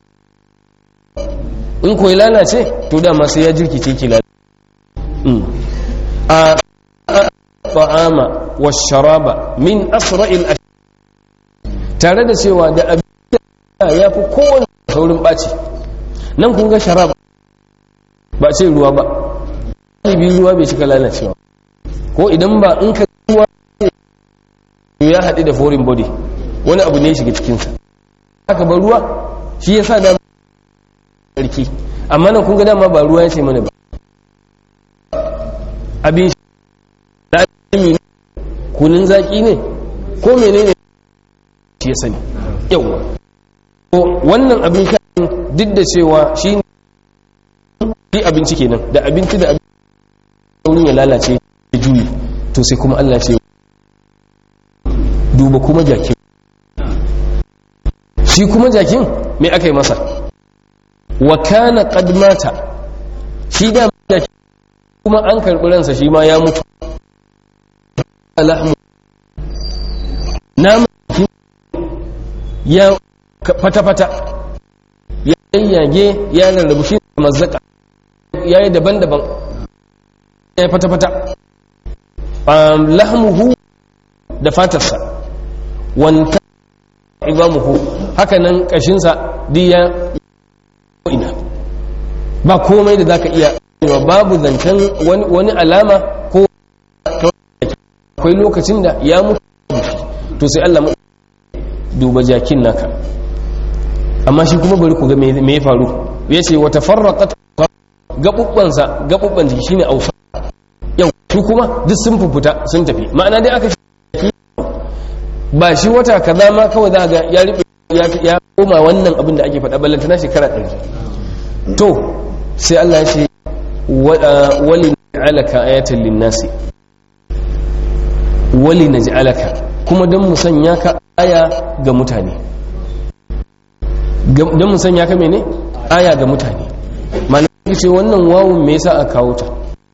in koyi lalace to dama sai ya jirkice ki lalace a ta'ama wash-sharaba min asra'il ash tare da cewa da abin ya fi kowane saurin ɓaci. Nan kun ga sharab ba ce ruwa ba, ɗalibi ruwa bai cika lalacewa, ko idan ba in ka ruwa ya haɗu da foreign body wani abu ne ya shiga cikinsa, haka ba ruwa shi ya sa dama ƙarki. Amma nan kun ga dama ba ruwa ya ce mana ba, abin shi da abin kunin zaƙi ne ko menene shi ya sani. Yawwa wannan abin sha duk da cewa shi ne abinci kenan, da abinci da abinci saurin ya lalace da juyi, to sai kuma Allah ce duba kuma jakin, shi kuma jakin me aka yi masa, wa kana qad mata, shi da jakin kuma an karɓi ransa shi ma ya mutu, alahmu na ya fata-fata ya yayyage ya rarrabu shi da mazzaka ya yi daban-daban ya yi fata-fata lahmuhu da fatarsa wanta izamuhu haka nan kashinsa diya ina ba komai da zaka iya babu zancen wani alama ko akwai lokacin da ya mutu, to sai Allah duba jakin naka. Amma shi kuma bari ku ga me ya faru, ya ce wata farraƙat gaɓuɓɓansa gaɓuɓɓan jiki shine ausa yau shi kuma duk sun fufuta sun tafi, ma'ana dai aka shi ba shi wata kaza ma kawai za ga ya riɓe ya koma wannan abin da ake faɗa ballantana shekara ɗari. To sai Allah ya ce wali naj'alaka ayatan linnasi, wali naj'alaka kuma don mu sanya ka aya ga mutane, don mu sanya ka mene aya ga mutane. Mana ce wannan wawun me yasa aka kawo ta,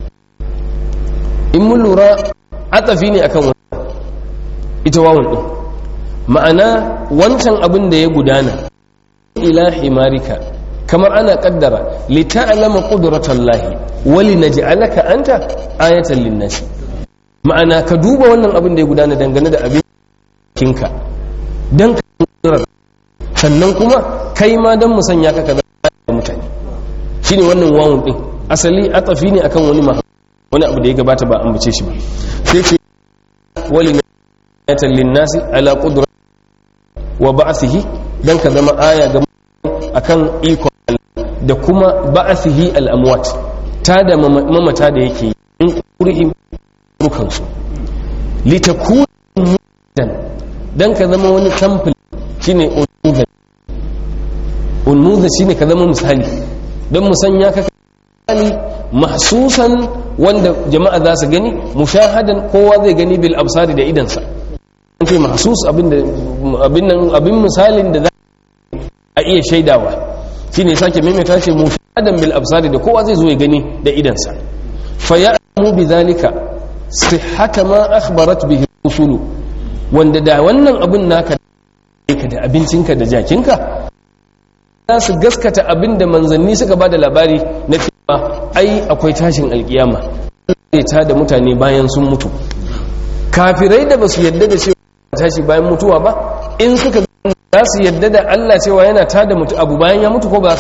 in mun lura atafi ne akan wannan ita wawun din, ma'ana wancan abin da ya gudana ila himarika kamar ana kaddara li ta'lama qudratallahi wa li naj'alaka anta ayatan lin-nas, ma'ana ka duba wannan abin da ya gudana dangane da abin kinka dan ka kudura, sannan kuma kai ma dan mu sanya ka kaza da mutane. Shine wannan wawun din asali atafi ne akan wani ma wani abu da ya gabata ba an bace shi ba, sai ce wali ayatan lin-nas ala qudrat wa ba'thihi dan ka zama aya ga akan iko da kuma ba'thihi al-amwat ta da mamata da yake in qurihim rukansu litakun mudan dan ka zama wani sample shine unmuza unmuza shine ka zama misali dan musanya ka misali mahsusan wanda jama'a za su gani, mushahadan kowa zai gani bil absari da idansa. An ce mahsus abin da abin nan abin misalin da za a iya shaidawa shine sake maimaita ce mushahadan bil absari da kowa zai zo ya gani da idansa. Fa ya'lamu bidhalika sihhata ma akhbarat bihi rusulu, wanda da wannan abin naka da abincinka da jakinka za su gaskata abin da manzanni suka ba da labari na cewa ai akwai tashin alkiyama zai ta da mutane bayan sun mutu. Kafirai da ba su yadda da cewa tashi bayan mutuwa ba, in suka za su yadda da Allah cewa yana ta da mutu abu bayan ya mutu ko ba su.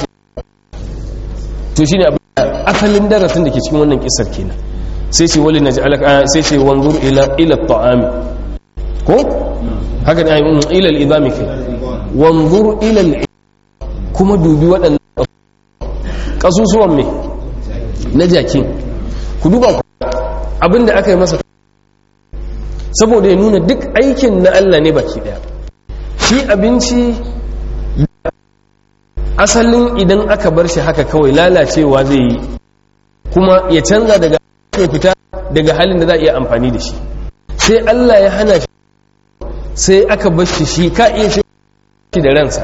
To shine asalin darasin da ke cikin wannan kissar kenan. Sai ce wali naj'alaka, sai ce wanzur ila ila at-ta'ami ko haka da ila al-idami kai wanzur ila al kuma dubi waɗannan kasusuwan me na jakin, ku duba abinda aka yi masa saboda ya nuna duk aikin na Allah ne baki daya. Shi abinci asalin idan aka bar shi haka kawai lalacewa zai yi, kuma ya canza daga ya fita daga halin da za a iya amfani da shi. Sai Allah ya hana shi, sai aka bar shi shi ka iya shi da ransa.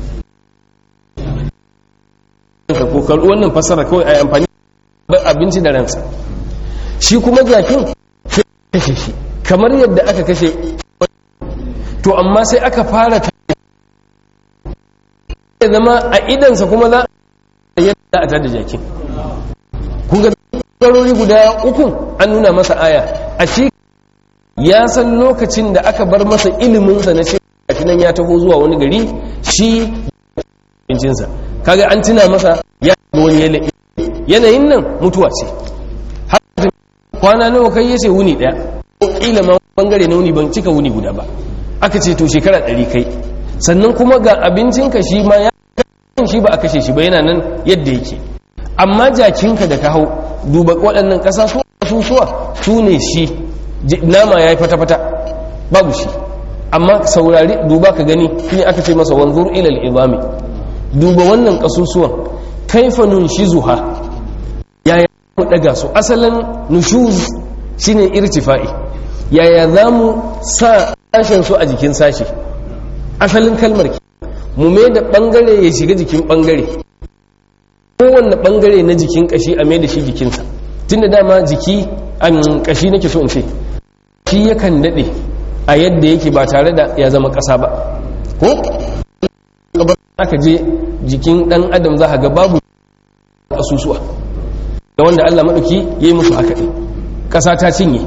Kokar wannan fasara kawai a yi amfani da abinci da ransa. Shi kuma jakin sai kashe shi kamar yadda aka kashe, to amma sai aka fara ta ya zama a idansa kuma za a yadda a tada jakin. Kun ga ɓangarori guda uku an nuna masa aya, a shi ya san lokacin da aka bar masa iliminsa na cewa nan ya taho zuwa wani gari shi abincinsa kaga an tuna masa ya ga wani yanayi yanayin nan mutuwa ce har kwana nawa kai yace wuni daya ko kila ma bangare na wuni ban cika wuni guda ba aka ce to shekara ɗari kai sannan kuma ga abincinka shi ma ya shi ba a kashe shi ba yana nan yadda yake amma jakinka da ka hau duba waɗannan ƙasa su susuwa su ne shi nama ya yi fata-fata babu shi amma saurari duba ka gani shi aka ce masa wanzur ilal izami duba wannan ƙasusuwan kaifa nunshizuha yaya mu daga su asalin nushuz shine irtifa'i yaya zamu sa sashen su a jikin sashi asalin kalmar ki mu mai da bangare ya shiga jikin bangare kowanne bangare na jikin kashi a mai da shi jikinsa tunda dama jiki an kashi nake so in ce shi yakan dade a yadda yake ba tare da ya zama kasa ba ko aka je jikin dan adam za ga babu kasusuwa da wanda Allah madauki yayi musu haka din kasa ta cinye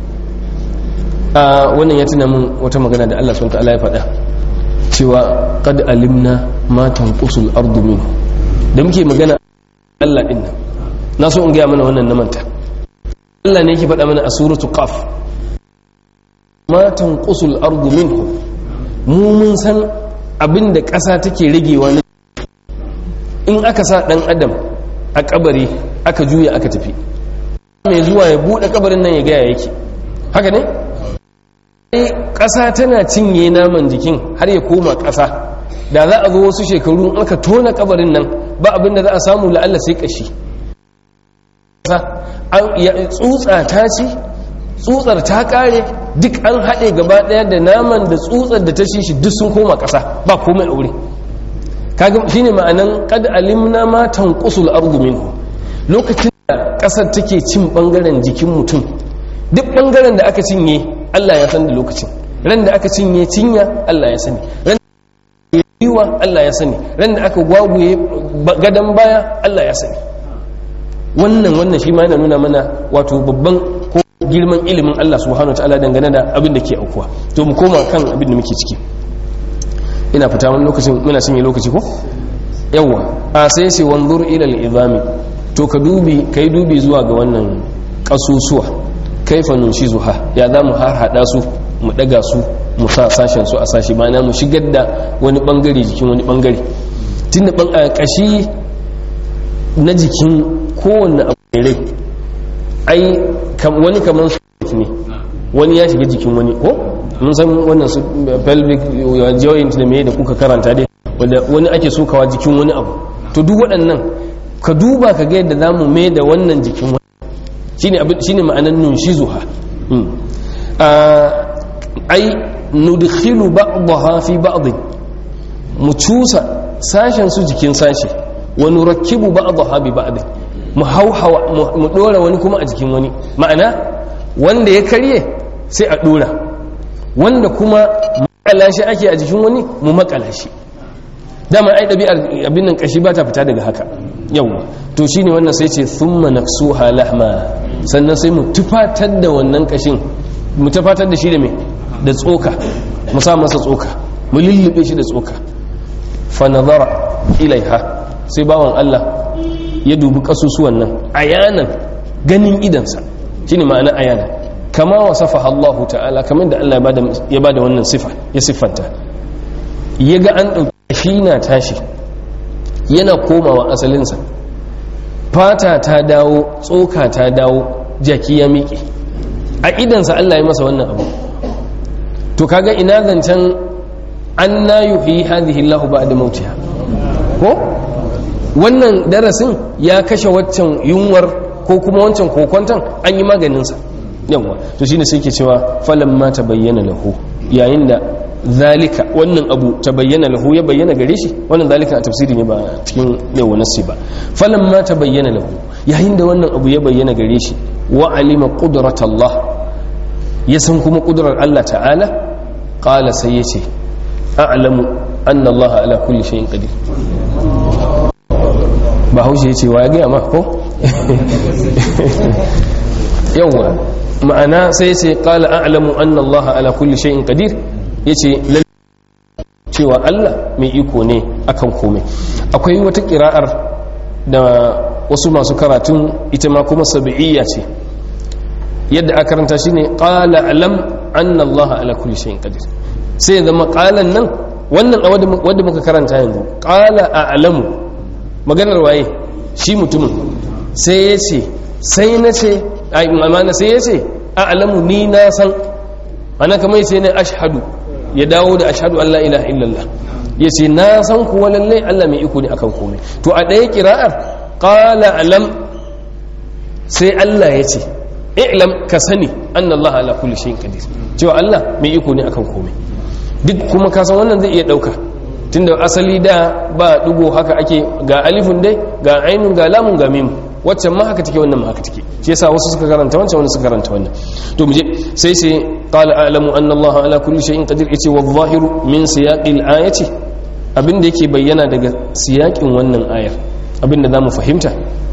a wannan ya tuna mun wata magana da Allah subhanahu wa ta'ala ya faɗa cewa qad alimna ma tanqusul ardu minhu da muke magana Allah din nan na so in ga mana wannan na manta Allah ne yake faɗa mana a suratu qaf ma tanqusul ardu minhu mu mun san abinda ƙasa take ragewa ne in aka sa dan adam a kabari aka juya aka tafi mai zuwa ya bude kabarin nan ya ga ya yake haka ne ƙasa tana cinye naman jikin har ya koma ƙasa da za a zo wasu shekaru aka tona kabarin nan ba abinda za a samu la'alla sai kashi tsutsa ta ci tsutsar ta kare duk an haɗe gaba ɗaya da naman da tsutsar da ta ci shi duk sun koma ƙasa ba komai aure kaga shine ma'anan qad alimna ma tanqusul ardu minhu lokacin da ƙasar take cin bangaren jikin mutum duk bangaren da aka cinye Allah ya san da lokacin ran da aka cinye cinya Allah ya sani ran da yiwa Allah ya sani ran da aka gwaguye gadan baya Allah ya sani wannan wannan shi ma yana nuna mana wato babban ko girman ilimin Allah subhanahu wataala dangane da abin da ke aukuwa to mu koma kan abin da muke ciki ina fita wani lokacin muna cinye lokaci ko yawa a sai sai wanzur ila al-izami to ka dubi kai dubi zuwa ga wannan kasusuwa kaifa nunshizuha ya za mu har hada su mu daga su mu sa sashen su a sashi ba na mu shigar da wani bangare jikin wani bangare tunda ban kashi na jikin kowanne abu rai ai wani kamar su ne wani ya shiga jikin wani ko mun san wannan su pelvic joint da me da kuka karanta dai wanda wani ake sokawa jikin wani abu to duk waɗannan ka duba ka ga yadda zamu mai da wannan jikin wani shine abin shine ma'anan nunshizuha ai nudkhilu ba'daha fi ba'd mu cusa sashen su jikin sashi wa nurakkibu ba'daha bi ba'd mu hauhawa mu dora wani kuma a jikin wani ma'ana wanda ya karye sai a dora wanda kuma makala shi ake a jikin wani mu makala shi dama ai dabi'ar abin nan kashi ba ta fita daga haka yawa to shine wannan sai ce thumma naksuha lahma sannan sai mu tufatar da wannan kashin mu tufatar da shi da me da tsoka mu sa masa tsoka mu lullube shi da tsoka fa nazara ilaiha sai bawan Allah ya dubi kasusuwan nan ayanan ganin idansa shine ma'ana ayana kama wasafaha Allah ta'ala kamar da Allah ya bada wannan sifa ya siffanta yaga an dauki shi na tashi yana komawa asalinsa fata ta dawo tsoka ta dawo jaki ya miƙe a idansa Allah ya masa wannan abu to kaga ina zancen an na yuhyi hadhihi Allah ba'da mautiha ko wannan darasin ya kashe waccan yunwar ko kuma wancan kokonton an yi maganinsa yawa to shine sai ke cewa falamma tabayyana lahu yayin da zalika wannan abu tabayyana lahu ya bayyana gare shi wannan zalika a tafsiri ne ba cikin yawa nassi ba falamma tabayyana lahu yayin da wannan abu ya bayyana gare shi wa alima qudratallah ya san kuma kudrar Allah ta'ala qala sai yace a'lamu anna Allah ala kulli shay'in qadir ba haushe yace wa ya ga ma ko yawa ma'ana sai ce qala a'lamu anna Allah ala kulli shay'in qadir yace cewa Allah mai iko ne akan komai. Akwai wata kira'ar da wasu masu karatun ita ma kuma sab'iyya ce, yadda aka karanta shine qala alam anna Allah ala kulli shay'in qadir, sai zama qalan nan wannan wanda muka karanta yanzu qala a'lamu maganar waye shi mutumin, sai yace sai nace ai amana sai yace a'lamu ni na san, ana kamar sai ne ashhadu ya dawo da ashhadu an la ilaha illallah, yace na san kuwa lalle Allah mai iko ne akan komai. To a ɗaya kira'ar qala alam sai Allah yace i'lam ka sani anna Allah ala kulli shay'in qadir, cewa Allah mai iko ne akan komai. Duk kuma ka san wannan zai iya dauka tunda asali da ba dugo haka ake, ga alifun dai ga ainun ga lamun ga mim, waccan ma haka take wannan ma haka take, shi yasa wasu suka karanta wancan wani suka karanta wannan. To muje sai sai qala a'lamu anna Allah ala kulli shay'in qadir, yace wa zahiru min siyaqil ayati, abinda yake bayyana daga siyaqin wannan ayar, abinda zamu fahimta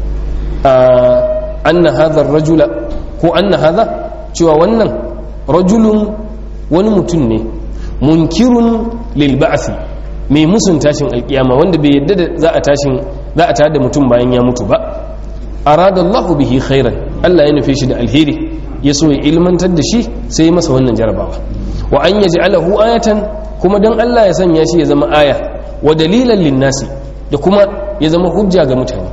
anna hadha ar-rajula ko anna hadha, cewa wannan rajulun wani mutum ne munkirun lil ba'thi, mai musun tashin alkiyama, wanda bai yadda da za a tashin za a tada mutum bayan ya mutu ba. arada Allah bihi khairan, Allah ya nufe shi da alheri, ya so ya ilmantar da shi sai ya masa wannan jarabawa. Wa an yaj'alahu ayatan, kuma dan Allah ya sanya shi ya zama aya, wa dalilan linnasi, da kuma ya zama hujja ga mutane.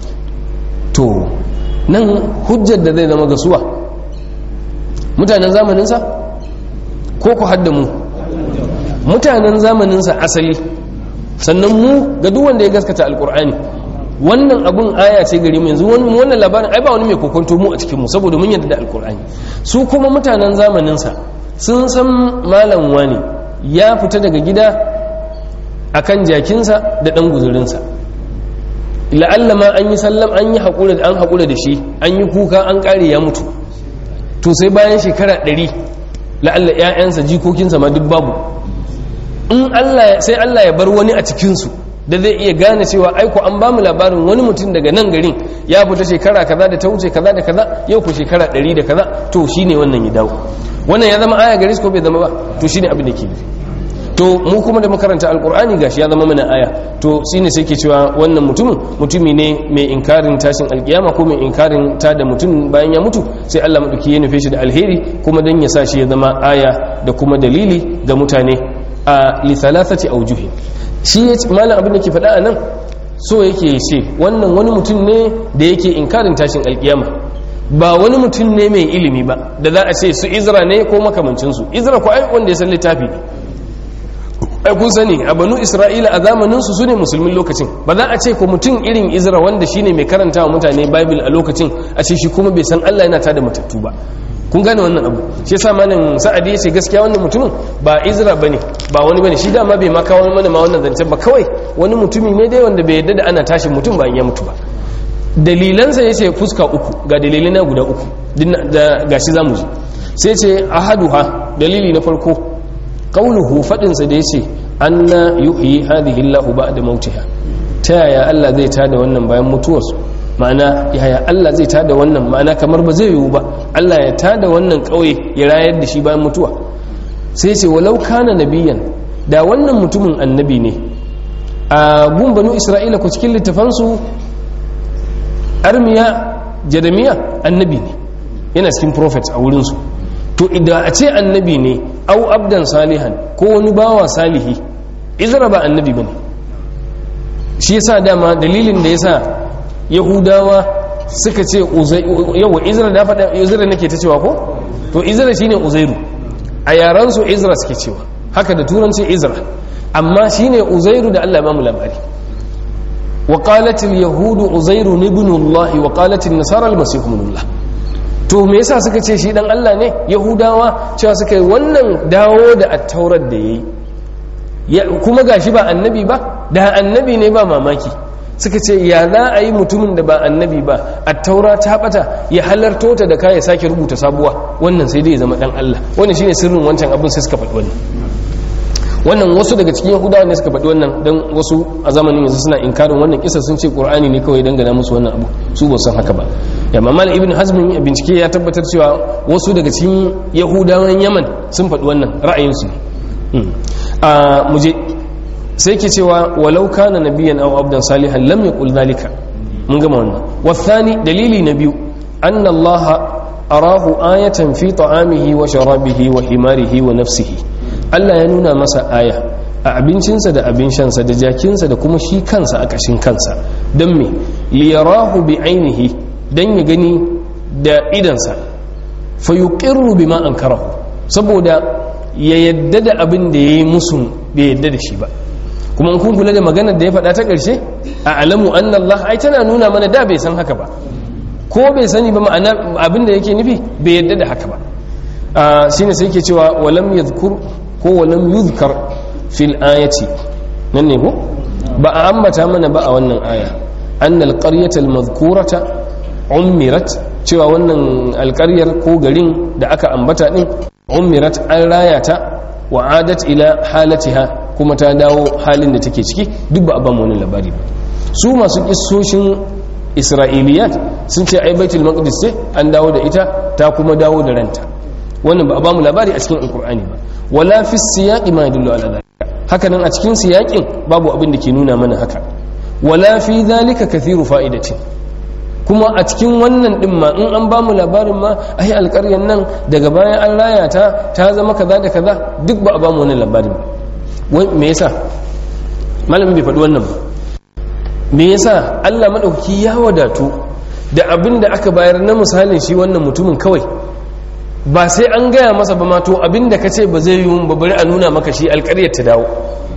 To nan hujjar da zai zama ga suwa, mutanen zamaninsa ko ku hadda mu? Mutanen zamaninsa asali, sannan mu ga duk wanda ya gaskata alkur'ani. Wannan abun aya ce gari mu yanzu, wannan labarin ai ba wani mai kokonto mu a cikin mu, saboda mun yarda da alkur'ani. Su kuma mutanen zamaninsa sun san malam wani ya fita daga gida akan jakinsa da dan guzurinsa, la'alla ma an yi sallam an yi haƙura an haƙura da shi, an yi kuka an ƙare ya mutu. To sai bayan shekara ɗari la'alla ƴaƴansa jikokinsa ma duk babu, in Allah sai Allah ya bar wani a cikinsu da zai iya gane cewa aiko an ba mu labarin wani mutum daga nan garin ya fita shekara kaza da ta wuce kaza da kaza, yau ku shekara ɗari da kaza, to shine wannan ya dawo. Wannan ya zama aya gare su ko bai zama ba? To shine abin da ke nufi. To mu kuma da makaranta alkur'ani gashi ya zama mana aya, to shine sai ke cewa wannan mutumin mutumi ne mai inkarin tashin alkiyama ko mai inkarin ta da mutum bayan ya mutu, sai Allah madauki ya nufe shi da alheri kuma dan ya sa shi ya zama aya da kuma dalili ga mutane a li thalathati awjuhi. Shi ya malam abin da ke faɗa a nan, so yake ce wannan wani mutum ne da yake inkarin tashin alkiyama, ba wani mutum ne mai ilimi ba da za a ce su Izra ne ko makamancinsu. Izra ko ai wanda ya san littafi ne, ai kun sani a banu Isra'ila a zamaninsu su ne musulmin lokacin, ba za a ce ko mutum irin Izra wanda shine mai karanta wa mutane Bible a lokacin a ce shi kuma bai san Allah yana tada matattu ba. Kun gane wannan abu, shi yasa malam Sa'adi ya ce gaskiya wannan mutumin ba Izra bane, ba wani bane, shi dama bai ma kawo mana ma wannan zancen ba, kawai wani mutumi ne dai wanda bai yadda da ana tashin mutum bayan ya mutu ba. Dalilansa ya ce fuska uku, ga dalilai na guda uku da gashi zamu ji. Sai ce ahaduha, dalili na farko qauluhu, fadinsa da yace anna yuhyi hadhihi Allahu ba'da mautiha, ta yaya Allah zai tada wannan bayan mutuwarsu, ma'ana yaya Allah zai tada wannan, ma'ana kamar ba zai yiwu ba Allah ya tada wannan kauye ya rayar da shi bayan mutuwa. Sai ce walau kana nabiyan, da wannan mutumin annabi ne. A gun banu Isra'ila ku cikin littafansu Armiya Jadamiya annabi ne, yana cikin prophets a wurinsu. To idan a ce annabi ne au abdan salihan ko wani bawa salihi, Izra ba annabi bane. Shi yasa dama dalilin da yasa Yahudawa suka ce yawa Izra da faɗa Izra nake ta cewa ko, to Izra shine Uzairu a yaran su, Izra suke cewa haka da turanci Izra, amma shine Uzairu da Allah ya bamu labari. wa qalat al yahud Uzairu ibn Allah wa qalat an nasara al masih ibn Allah. To me yasa suka ce shi dan Allah ne? Yahudawa cewa suka yi wannan dawo da attaurar da yayi, kuma gashi ba annabi ba, da annabi ne ba mamaki. Suka ce ya za a yi mutumin da ba annabi ba attaura ta bata ya halarto ta da kai ya sake rubuta sabuwa, wannan sai dai ya zama dan Allah. Wannan shine sirrin wancan abin, sai suka faɗi wannan. Wannan wasu daga cikin Yahudawa ne suka faɗi wannan, dan wasu a zamanin yanzu suna inkarin wannan kisa, sun ce Qur'ani ne kawai dangana musu wannan abu, su ba san haka ba. yamma mal ibn hazm bincike ya tabbatar cewa wasu daga cikin yahudawan yaman sun faɗi wannan ra'ayinsu ne a muje sai ke cewa walau kana nabiyan aw abdan salihan lam yaqul zalika mun gama wannan wathani dalili na biyu anna allaha arahu ayatan fi ta'amihi wa sharabihi wa himarihi wa nafsihi Allah ya nuna masa aya a abincinsa da abin shansa da jakinsa da kuma shi kansa a kashin kansa don me liyarahu bi ainihi dan ya gani da idansa fa yuqirru bima ankarahu saboda ya yadda da abin da yayi musun bai yadda da shi ba kuma in kun kula da maganar da ya faɗa ta ƙarshe a alamu anna Allah ai tana nuna mana da bai san haka ba ko bai sani ba ma'ana abin da yake nufi bai yadda da haka ba shine sai yake cewa walam yadhkur ko walam yuzkar fil ayati nan ne ko ba a ambata mana ba a wannan aya annal qaryata al madhkurata umirat cewa wannan alƙaryar ko garin da aka ambata din umirat an rayata wa adat ila halatiha kuma ta dawo halin da take ciki duk ba a ba mu wani labari ba su masu kissoshin isra'iliyat sun ce ai baitul maqdis ce an dawo da ita ta kuma dawo da ranta wannan ba a ba mu labari a cikin alqur'ani ba wala fi siyaqi ma yadullu ala dhalika haka nan a cikin siyaqin babu abin da ke nuna mana haka wala fi dhalika kathiru fa'idati kuma a cikin wannan din ma in an ba mu labarin ma ai alƙaryan nan daga bayan an raya ta ta zama kaza da kaza duk ba a ba mu wannan labarin ba wai me yasa malamin bai faɗi wannan ba me yasa Allah madaukaki ya wadatu da abin da aka bayar na misalin shi wannan mutumin kawai ba sai an gaya masa ba ma to abin da kace ba zai yi ba bari a nuna maka shi alƙaryar ta dawo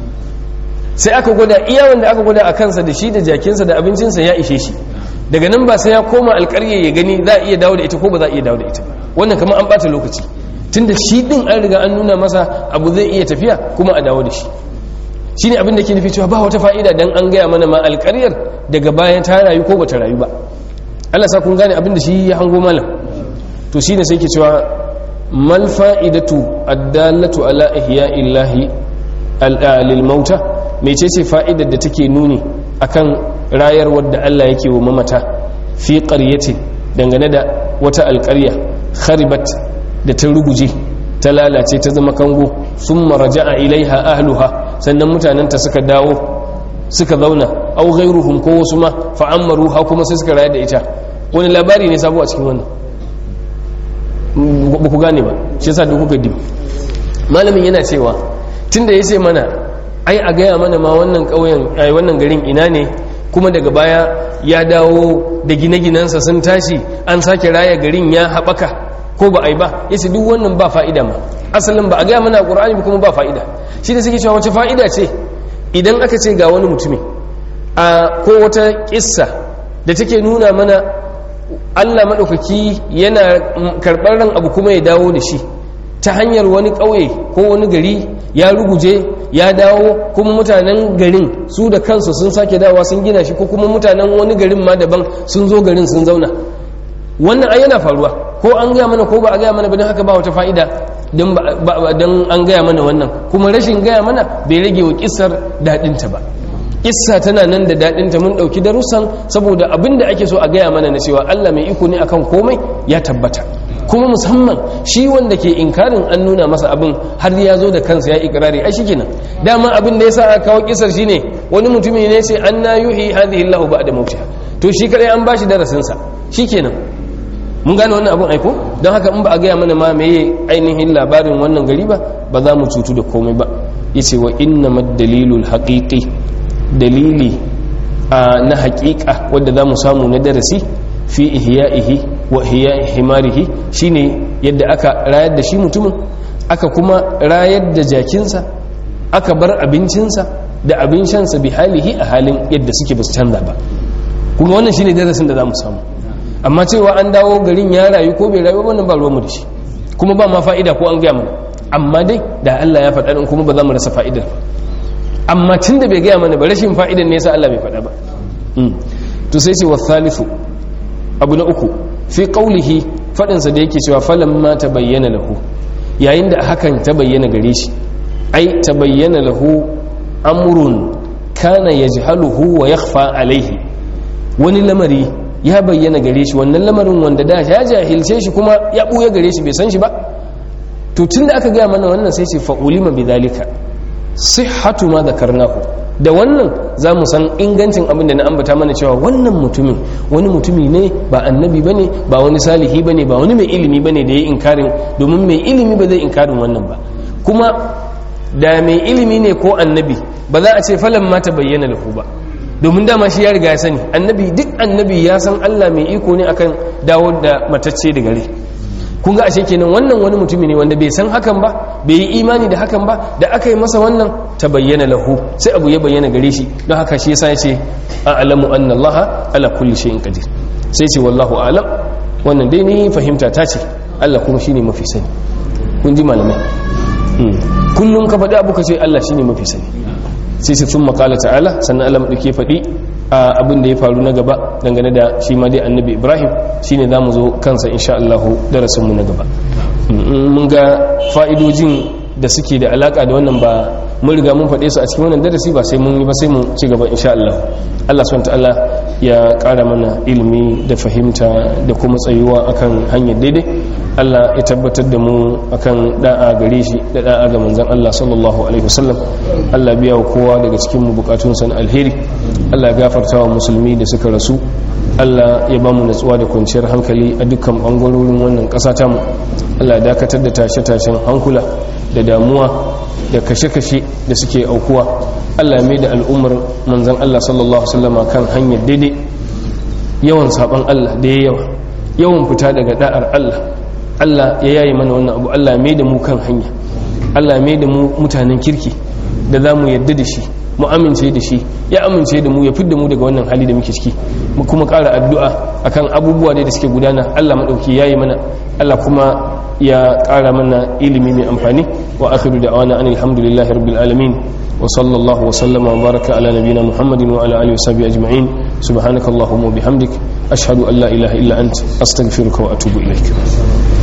sai aka gwada iya wanda aka gwada a kansa da shi da jakinsa da abincinsa ya ishe shi daga nan ba sai ya koma alƙarya ya gani za a iya dawo da ita ko ba za a iya dawo da ita wannan kamar an ɓata lokaci tunda shi din an riga an nuna masa abu zai iya tafiya kuma a dawo da shi shine abin da ke nufi cewa ba wata fa'ida dan an gaya mana ma alƙaryar daga bayan ta rayu ko bata rayu ba Allah sa kun gane abin da shi ya hango malam to shine sai ke cewa mal fa'idatu addallatu ala ihya'illahi lil mauta mecece fa'idar da take nuni akan rayarwar da Allah yake wa mamata fi qaryati dangane da wata alƙarya kharibat da ta ruguje ta lalace ta zama kango thumma raja'a ilaiha ahluha sannan mutanenta suka dawo suka zauna au ghayruhum ko wasu ma fa amaruha kuma sai suka rayar da ita wani labari ne sabo a cikin wannan ba ku gane ba shi yasa duk kuka dim malamin yana cewa tunda yace mana ai a gaya mana ma wannan ƙauyen ai wannan garin ina ne kuma daga baya ya dawo da gine-ginensa sun tashi an sake raya garin ya haɓaka ko ba a yi ba ya ce duk wannan ba fa'ida ma asalin ba a gaya mana ƙur'ani ba kuma ba fa'ida shi da suke cewa wace fa'ida ce idan aka ce ga wani mutumi a ko wata ƙissa da take nuna mana Allah maɗaukaki yana karɓar ran abu kuma ya dawo da shi ta hanyar wani ƙauye ko wani gari ya ruguje ya dawo kuma mutanen garin su da kansu sun sake dawowa sun gina shi ko kuma mutanen wani garin ma daban sun zo garin sun zauna wannan ai yana faruwa ko an gaya mana ko ba a gaya mana ba don haka ba wata fa'ida don an gaya mana wannan kuma rashin gaya mana bai rage wa kissar daɗinta ba kissa tana nan da daɗinta mun ɗauki darussan saboda abin da ake so a gaya mana na cewa Allah mai iko ne akan komai ya tabbata kuma musamman shi wanda ke inkarin an nuna masa abin har ya zo da kansa ya ikirari ai shikenan dama abin da yasa aka kawo kisar shine wani mutumi ne sai anna yuhi hadhihi Allahu ba'da mautiha to shi kadai an bashi darasin sa shikenan mun gane wannan abin aiko don haka in ba a gaya mana ma meye ainihin labarin wannan gari ba ba za mu cutu da komai ba yace wa innamal dalilul haqiqi dalili na haƙiƙa wanda za mu samu na darasi fi ihya'ihi wa ihya'i himarihi shine yadda aka rayar da shi mutumin aka kuma rayar da jakinsa aka bar abincinsa da abin shansa bi halihi a halin yadda suke ba su canza ba kuma wannan shine darasin da za mu samu amma cewa an dawo garin ya rayu ko bai rayu wannan ba ruwanmu da shi kuma ba ma fa'ida ko an gaya mana amma dai da Allah ya faɗa kuma ba za mu rasa fa'idar ba amma tun da bai gaya mana ba rashin fa'idan ne yasa Allah bai faɗa ba to sai ce wa thalithu abu na uku fi qaulihi faɗinsa da yake cewa falamma tabayyana lahu yayin da hakan ta bayyana gare shi ai tabayyana lahu amrun kana yajhaluhu wa yakhfa alaihi wani lamari ya bayyana gare shi wannan lamarin wanda da ya jahilce shi kuma ya buya gare shi bai san shi ba to tunda aka gaya mana wannan sai ce fa'ulima bidhalika sihhatu ma dhakarnahu da wannan za mu san ingancin abin da na ambata mana cewa wannan mutumin wani mutumi ne ba annabi bane ba wani salihi bane ba wani mai ilimi bane da ya inkarin domin mai ilimi ba zai inkarin wannan ba kuma da mai ilimi ne ko annabi ba za a ce falan ma ta bayyana lahu ba domin dama shi ya riga ya sani annabi duk annabi ya san Allah mai iko ne akan dawo da matacce da gare kun ga ashe kenan wannan wani mutumi ne wanda bai san hakan ba bai yi imani da hakan ba da aka yi masa wannan ta bayyana lahu sai abu ya bayyana gare shi don haka shi yasa ya ce a'lamu anna Allah ala kulli shay'in qadir sai ce wallahu a'lam wannan dai ni fahimta ta ce Allah kuma shine mafi sani kun ji malamai kullum ka faɗi abu ka ce Allah shine mafi sani sai sai sun makala ta'ala sannan Allah maɗauke faɗi a abin da ya faru na gaba dangane da shi ma dai annabi Ibrahim shine za mu zo kansa insha Allah darasinmu na gaba mun ga fa'idojin da suke da alaka da wannan ba mun riga mun faɗe su a cikin wannan darasi ba sai mun yi ba sai mu ci gaba insha Allah Allah subhanahu ta'ala ya ƙara mana ilimi da fahimta da kuma tsayuwa akan hanyar daidai Allah ya tabbatar da mu akan da'a gare shi da da'a ga manzon Allah sallallahu alaihi wasallam Allah biya wa kowa daga cikin mu bukatun san alheri Allah ya gafarta wa musulmi da suka rasu Allah ya ba mu natsuwa da kwanciyar hankali a dukkan bangarorin wannan ƙasa ta mu Allah ya dakatar da tashe-tashen hankula da damuwa da kashe-kashe da suke aukuwa Allah mai da al'ummar manzan Allah sallallahu Alaihi wasallama kan hanyar daidai yawan saban Allah da ya yawa yawan fita daga da'ar Allah Allah ya yayi mana wannan abu Allah mai da mu kan hanya Allah mai da mu mutanen kirki da za mu yadda da shi mu amince da shi ya amince da mu ya fidda mu daga wannan hali da muke ciki mu kuma ƙara addu'a akan abubuwa da suke gudana Allah madauki yayi mana Allah kuma ya ƙara mana ilimi mai amfani wa akhiru da'wana anil hamdulillahi rabbil alamin wa sallallahu wa sallama wa baraka ala nabiyyina muhammadin wa ala alihi wa sahbihi ajma'in subhanakallahumma wa bihamdik ashhadu an la ilaha illa ant astaghfiruka wa atubu ilaik